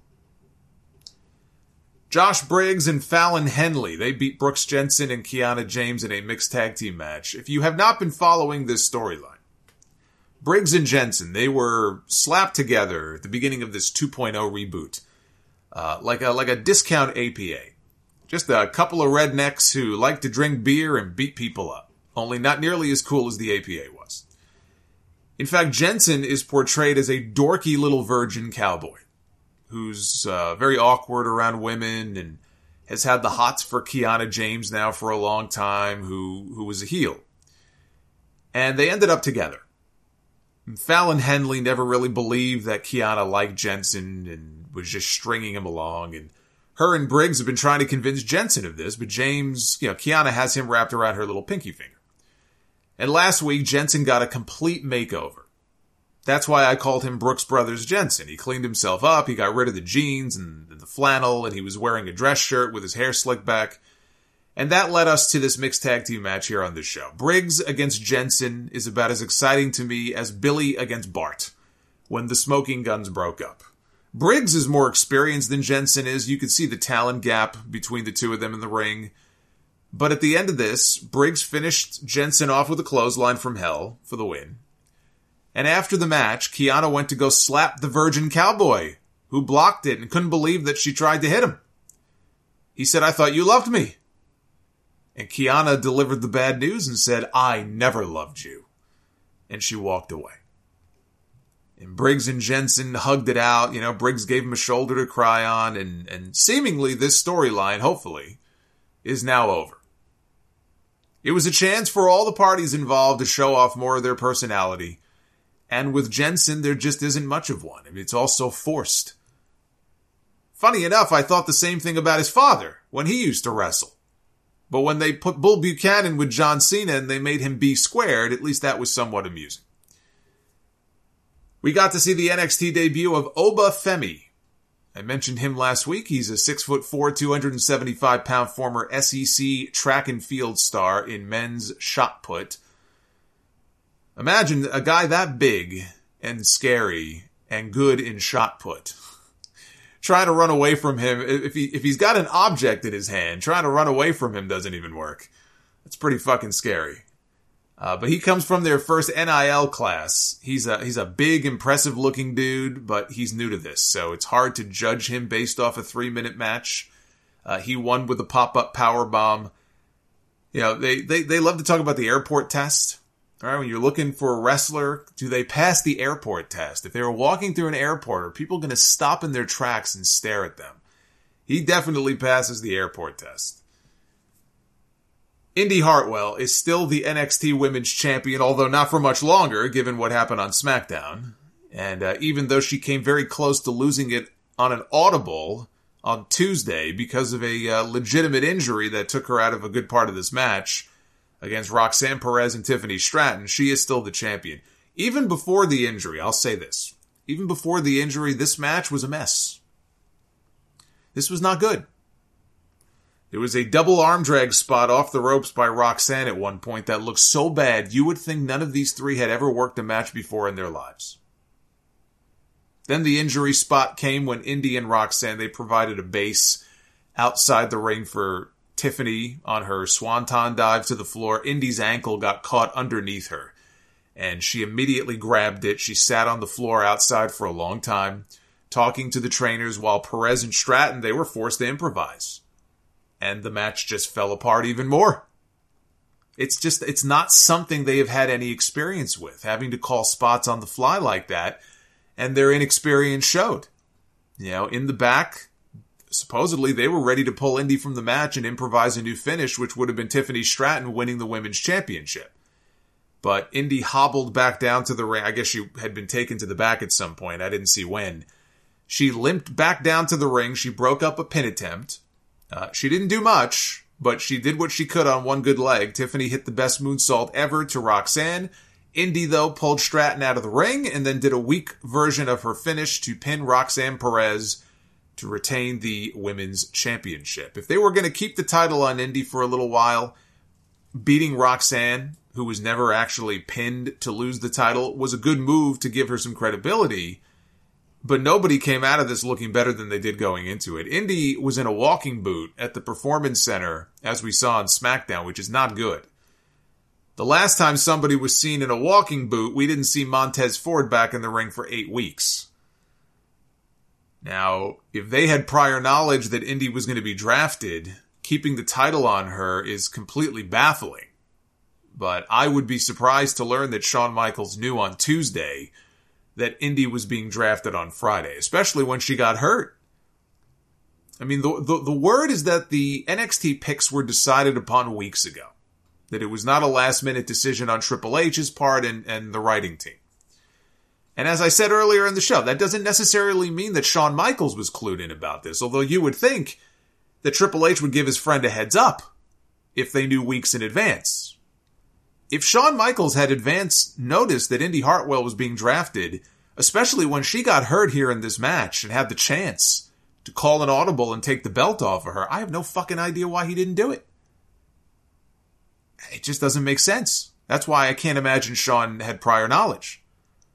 Josh Briggs and Fallon Henley, they beat Brooks Jensen and Kiana James in a mixed tag team match. If you have not been following this storyline, Briggs and Jensen, they were slapped together at the beginning of this 2.0 reboot. Like a discount APA. Just a couple of rednecks who like to drink beer and beat people up. Only not nearly as cool as the APA was. In fact, Jensen is portrayed as a dorky little virgin cowboy who's very awkward around women and has had the hots for Kiana James now for a long time, who was a heel. And they ended up together. Fallon Henley never really believed that Kiana liked Jensen and was just stringing him along. And her and Briggs have been trying to convince Jensen of this, but James, Kiana has him wrapped around her little pinky finger. And last week, Jensen got a complete makeover. That's why I called him Brooks Brothers Jensen. He cleaned himself up, he got rid of the jeans and the the flannel, and he was wearing a dress shirt with his hair slicked back. And that led us to this mixed tag team match here on this show. Briggs against Jensen is about as exciting to me as Billy against Bart when the Smoking Guns broke up. Briggs is more experienced than Jensen is. You could see the talent gap between the two of them in the ring. But at the end of this, Briggs finished Jensen off with a clothesline from hell for the win. And after the match, Kiana went to go slap the Virgin Cowboy, who blocked it and couldn't believe that she tried to hit him. He said, "I thought you loved me." And Kiana delivered the bad news and said, "I never loved you." And she walked away. And Briggs and Jensen hugged it out. You know, Briggs gave him a shoulder to cry on. And seemingly this storyline, hopefully, is now over. It was a chance for all the parties involved to show off more of their personality. And with Jensen, there just isn't much of one. I mean, it's all so forced. Funny enough, I thought the same thing about his father when he used to wrestle. But when they put Bull Buchanan with John Cena and they made him be squared, at least that was somewhat amusing. We got to see the NXT debut of Oba Femi. I mentioned him last week. He's a 6'4", 275-pound former SEC track and field star in men's shot put. Imagine a guy that big and scary and good in shot put. Trying to run away from him, if he's got an object in his hand, trying to run away from him doesn't even work. That's pretty fucking scary. But he comes from their first NIL class. He's a big, impressive-looking dude, but he's new to this, so it's hard to judge him based off a 3-minute match. He won with a pop-up powerbomb. You know, they love to talk about the airport test. All right, when you're looking for a wrestler, do they pass the airport test? If they were walking through an airport, are people going to stop in their tracks and stare at them? He definitely passes the airport test. Indy Hartwell is still the NXT Women's Champion, although not for much longer, given what happened on SmackDown. And even though she came very close to losing it on an audible on Tuesday because of a legitimate injury that took her out of a good part of this match against Roxanne Perez and Tiffany Stratton, she is still the champion. Even before the injury, I'll say this. Even before the injury, this match was a mess. This was not good. There was a double arm drag spot off the ropes by Roxanne at one point that looked so bad, you would think none of these three had ever worked a match before in their lives. Then the injury spot came when Indy and Roxanne, they provided a base outside the ring for Tiffany on her swanton dive to the floor. Indy's ankle got caught underneath her, and she immediately grabbed it. She sat on the floor outside for a long time, talking to the trainers, while Perez and Stratton, they were forced to improvise. And the match just fell apart even more. It's not something they have had any experience with, having to call spots on the fly like that, and their inexperience showed. You know, in the back, supposedly they were ready to pull Indy from the match and improvise a new finish, which would have been Tiffany Stratton winning the women's championship. But Indy hobbled back down to the ring. I guess she had been taken to the back at some point. I didn't see when. She limped back down to the ring. She broke up a pin attempt. She didn't do much, but she did what she could on one good leg. Tiffany hit the best moonsault ever to Roxanne. Indy, though, pulled Stratton out of the ring and then did a weak version of her finish to pin Roxanne Perez to retain the women's championship. If they were going to keep the title on Indy for a little while, beating Roxanne, who was never actually pinned to lose the title, was a good move to give her some credibility. But nobody came out of this looking better than they did going into it. Indy was in a walking boot at the Performance Center, as we saw on SmackDown, which is not good. The last time somebody was seen in a walking boot, we didn't see Montez Ford back in the ring for 8 weeks. Now, if they had prior knowledge that Indy was going to be drafted, keeping the title on her is completely baffling. But I would be surprised to learn that Shawn Michaels knew on Tuesday that Indy was being drafted on Friday, especially when she got hurt. I mean, the word is that the NXT picks were decided upon weeks ago. That it was not a last-minute decision on Triple H's part and the writing team. And as I said earlier in the show, that doesn't necessarily mean that Shawn Michaels was clued in about this, although you would think that Triple H would give his friend a heads up if they knew weeks in advance. If Shawn Michaels had advance notice that Indy Hartwell was being drafted, especially when she got hurt here in this match and had the chance to call an audible and take the belt off of her, I have no fucking idea why he didn't do it. It just doesn't make sense. That's why I can't imagine Shawn had prior knowledge.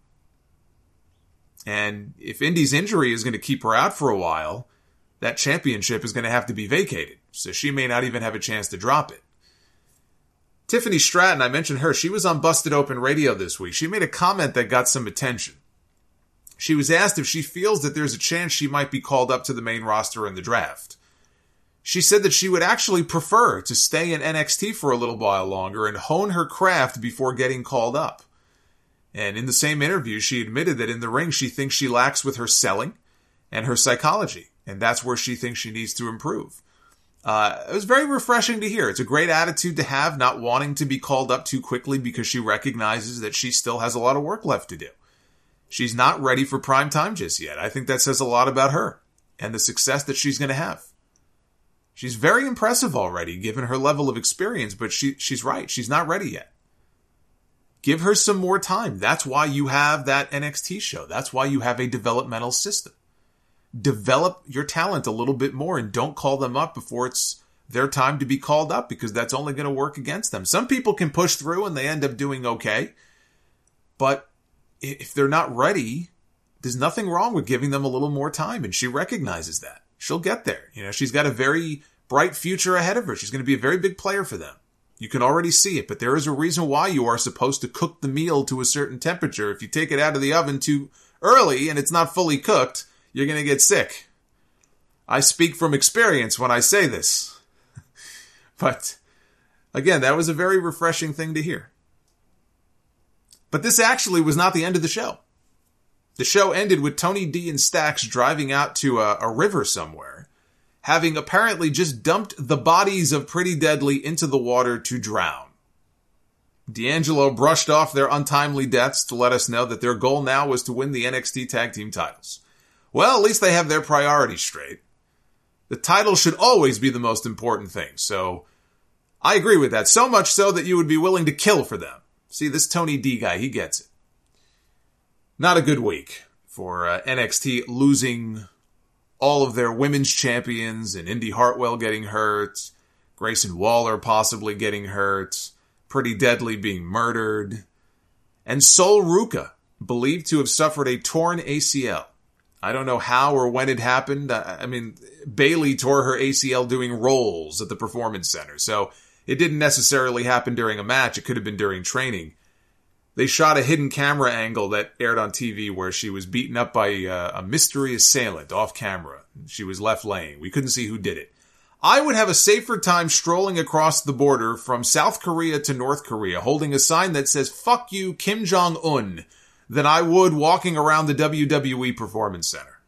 And if Indy's injury is going to keep her out for a while, that championship is going to have to be vacated. So she may not even have a chance to drop it. Tiffany Stratton, I mentioned her. She was on Busted Open Radio this week. She made a comment that got some attention. She was asked if she feels that there's a chance she might be called up to the main roster in the draft. She said that she would actually prefer to stay in NXT for a little while longer and hone her craft before getting called up. And in the same interview, she admitted that in the ring she thinks she lacks with her selling and her psychology, and that's where she thinks she needs to improve. It was very refreshing to hear. It's a great attitude to have, not wanting to be called up too quickly because she recognizes that she still has a lot of work left to do. She's not ready for prime time just yet. I think that says a lot about her and the success that she's going to have. She's very impressive already, given her level of experience, but she's right. She's not ready yet. Give her some more time. That's why you have that NXT show. That's why you have a developmental system. Develop your talent a little bit more and don't call them up before it's their time to be called up, because that's only going to work against them. Some people can push through and they end up doing okay, but if they're not ready, there's nothing wrong with giving them a little more time, and she recognizes that. She'll get there. You know, she's got a very bright future ahead of her. She's going to be a very big player for them. You can already see it, but there is a reason why you are supposed to cook the meal to a certain temperature. If you take it out of the oven too early and it's not fully cooked, you're going to get sick. I speak from experience when I say this. But again, that was a very refreshing thing to hear. But this actually was not the end of the show. The show ended with Tony D and Stax driving out to a river somewhere, having apparently just dumped the bodies of Pretty Deadly into the water to drown. D'Angelo brushed off their untimely deaths to let us know that their goal now was to win the NXT Tag Team titles. Well, at least they have their priorities straight. The title should always be the most important thing, so I agree with that. So much so that you would be willing to kill for them. See, this Tony D guy, he gets it. Not a good week for NXT, losing all of their women's champions, and Indy Hartwell getting hurt, Grayson Waller possibly getting hurt, Pretty Deadly being murdered, and Sol Ruca believed to have suffered a torn ACL. I don't know how or when it happened. I mean, Bayley tore her ACL doing rolls at the Performance Center, so it didn't necessarily happen during a match. It could have been during training. They shot a hidden camera angle that aired on TV where she was beaten up by a mystery assailant off camera. She was left laying. We couldn't see who did it. I would have a safer time strolling across the border from South Korea to North Korea holding a sign that says, "Fuck you, Kim Jong-un," than I would walking around the WWE Performance Center.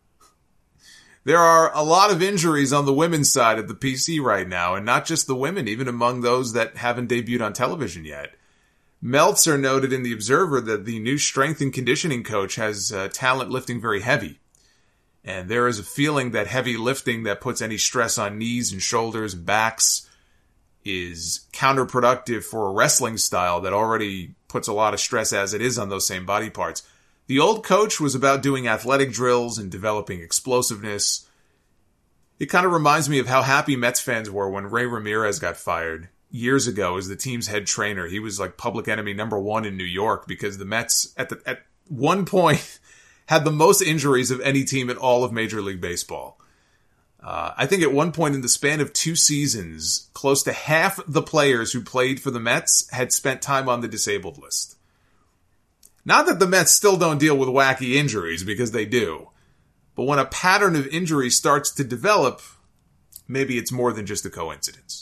There are a lot of injuries on the women's side of the PC right now, and not just the women, even among those that haven't debuted on television yet. Meltzer noted in The Observer that the new strength and conditioning coach has talent lifting very heavy. And there is a feeling that heavy lifting that puts any stress on knees and shoulders and backs is counterproductive for a wrestling style that already puts a lot of stress as it is on those same body parts. The old coach was about doing athletic drills and developing explosiveness. It kind of reminds me of how happy Mets fans were when Ray Ramirez got fired years ago as the team's head trainer. He was like public enemy number one in New York because the Mets at one point had the most injuries of any team in all of Major League Baseball. I think at one point in the span of 2 seasons, close to half the players who played for the Mets had spent time on the disabled list. Not that the Mets still don't deal with wacky injuries, because they do. But when a pattern of injury starts to develop, maybe it's more than just a coincidence.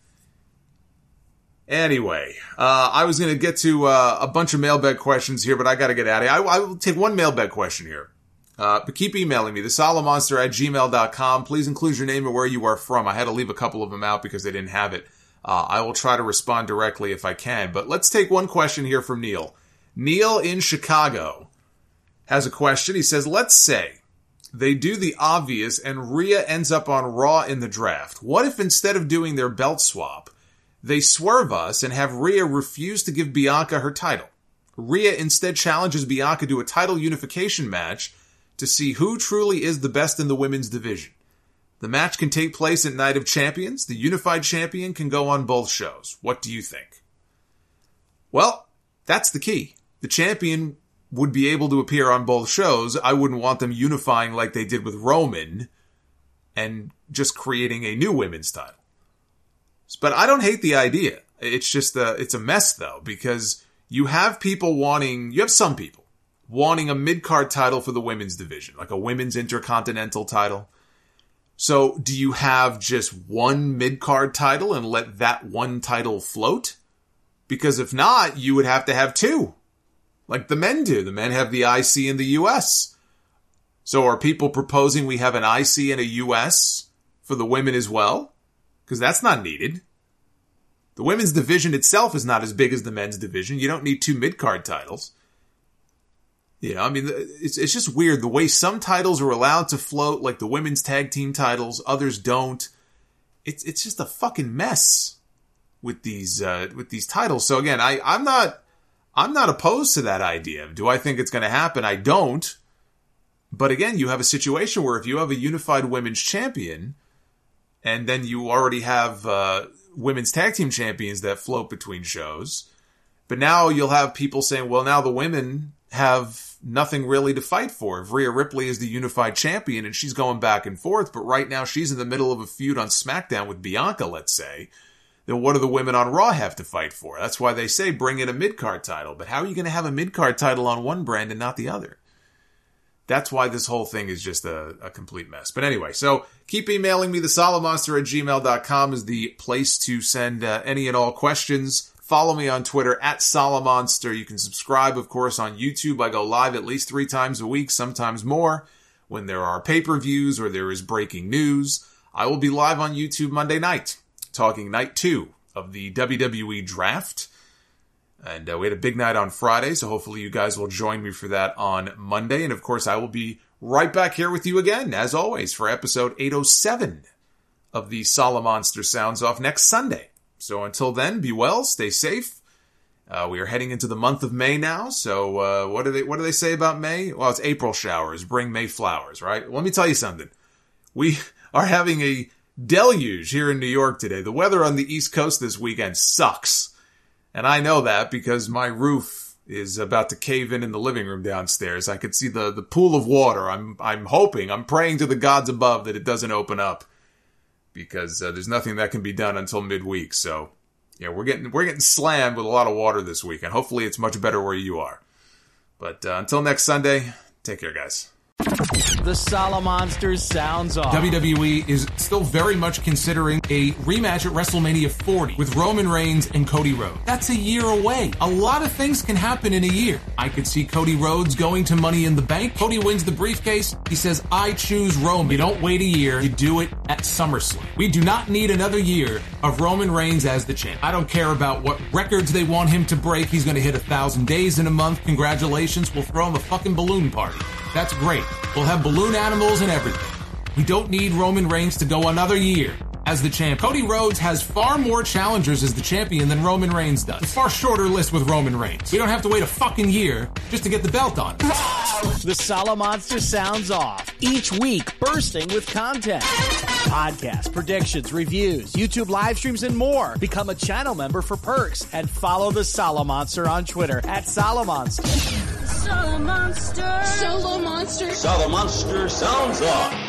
Anyway, I was going to get to a bunch of mailbag questions here, but I got to get out of here. I will take one mailbag question here. But keep emailing me, thesolomonster@gmail.com. Please include your name and where you are from. I had to leave a couple of them out because they didn't have it. I will try to respond directly if I can. But let's take one question here from Neil. Neil in Chicago has a question. He says, let's say they do the obvious and Rhea ends up on Raw in the draft. What if instead of doing their belt swap, they swerve us and have Rhea refuse to give Bianca her title? Rhea instead challenges Bianca to a title unification match to see who truly is the best in the women's division. The match can take place at Night of Champions. The unified champion can go on both shows. What do you think? Well, that's the key. The champion would be able to appear on both shows. I wouldn't want them unifying like they did with Roman and just creating a new women's title. But I don't hate the idea. It's just it's a mess though, because you have some people wanting a mid-card title for the women's division, like a women's intercontinental title. So do you have just one mid-card title and let that one title float? Because if not, you would have to have two. Like the men do. The men have the IC in the US. So are people proposing we have an IC and a US for the women as well? Because that's not needed. The women's division itself is not as big as the men's division. You don't need two mid-card titles. You know, I mean, it's just weird. The way some titles are allowed to float, like the women's tag team titles, others don't. It's just a fucking mess with these titles. So again, I'm not opposed to that idea. Do I think it's going to happen? I don't. But again, you have a situation where if you have a unified women's champion, and then you already have women's tag team champions that float between shows, but now you'll have people saying, well, now the women have nothing really to fight for. If Rhea Ripley is the unified champion and she's going back and forth, but right now she's in the middle of a feud on SmackDown with Bianca, let's say, then what do the women on Raw have to fight for? That's why they say bring in a mid-card title. But how are you going to have a mid-card title on one brand and not the other? That's why this whole thing is just a complete mess. But anyway, so keep emailing me. thesolomonster@gmail.com is the place to send any and all questions. Follow me on Twitter @Solomonster. You can subscribe, of course, on YouTube. I go live at least 3 times a week, sometimes more, when there are pay-per-views or there is breaking news. I will be live on YouTube Monday night, talking night 2 of the WWE Draft. And we had a big night on Friday, so hopefully you guys will join me for that on Monday. And of course, I will be right back here with you again, as always, for episode 807 of the Solomonster Sounds Off next Sunday. So until then, be well, stay safe. We are heading into the month of May now. So what do they say about May? Well, it's April showers. Bring May flowers, right? Let me tell you something. We are having a deluge here in New York today. The weather on the East Coast this weekend sucks. And I know that because my roof is about to cave in the living room downstairs. I could see the pool of water. I'm praying to the gods above that it doesn't open up, because there's nothing that can be done until midweek. So, yeah, we're getting slammed with a lot of water this week, and hopefully it's much better where you are. But until next Sunday, take care, guys. The Solomonster Sounds Off. WWE is still very much considering a rematch at WrestleMania 40 with Roman Reigns and Cody Rhodes. That's a year away. A lot of things can happen in a year. I could see Cody Rhodes going to Money in the Bank. Cody wins the briefcase. He says, I choose Roman. You don't wait a year. You do it at SummerSlam. We do not need another year of Roman Reigns as the champ. I don't care about what records they want him to break. He's going to hit 1,000 days in a month. Congratulations. We'll throw him a fucking balloon party. That's great. We'll have balloon animals and everything. We don't need Roman Reigns to go another year as the champ. Cody Rhodes has far more challengers as the champion than Roman Reigns does. A far shorter list with Roman Reigns. We don't have to wait a fucking year just to get the belt on. The Solomonster Sounds Off. Each week, bursting with content. Podcasts, predictions, reviews, YouTube live streams, and more. Become a channel member for perks and follow the Solomonster on Twitter @Solomonster. Solomonster. Solomonster. Solomonster Sounds Off.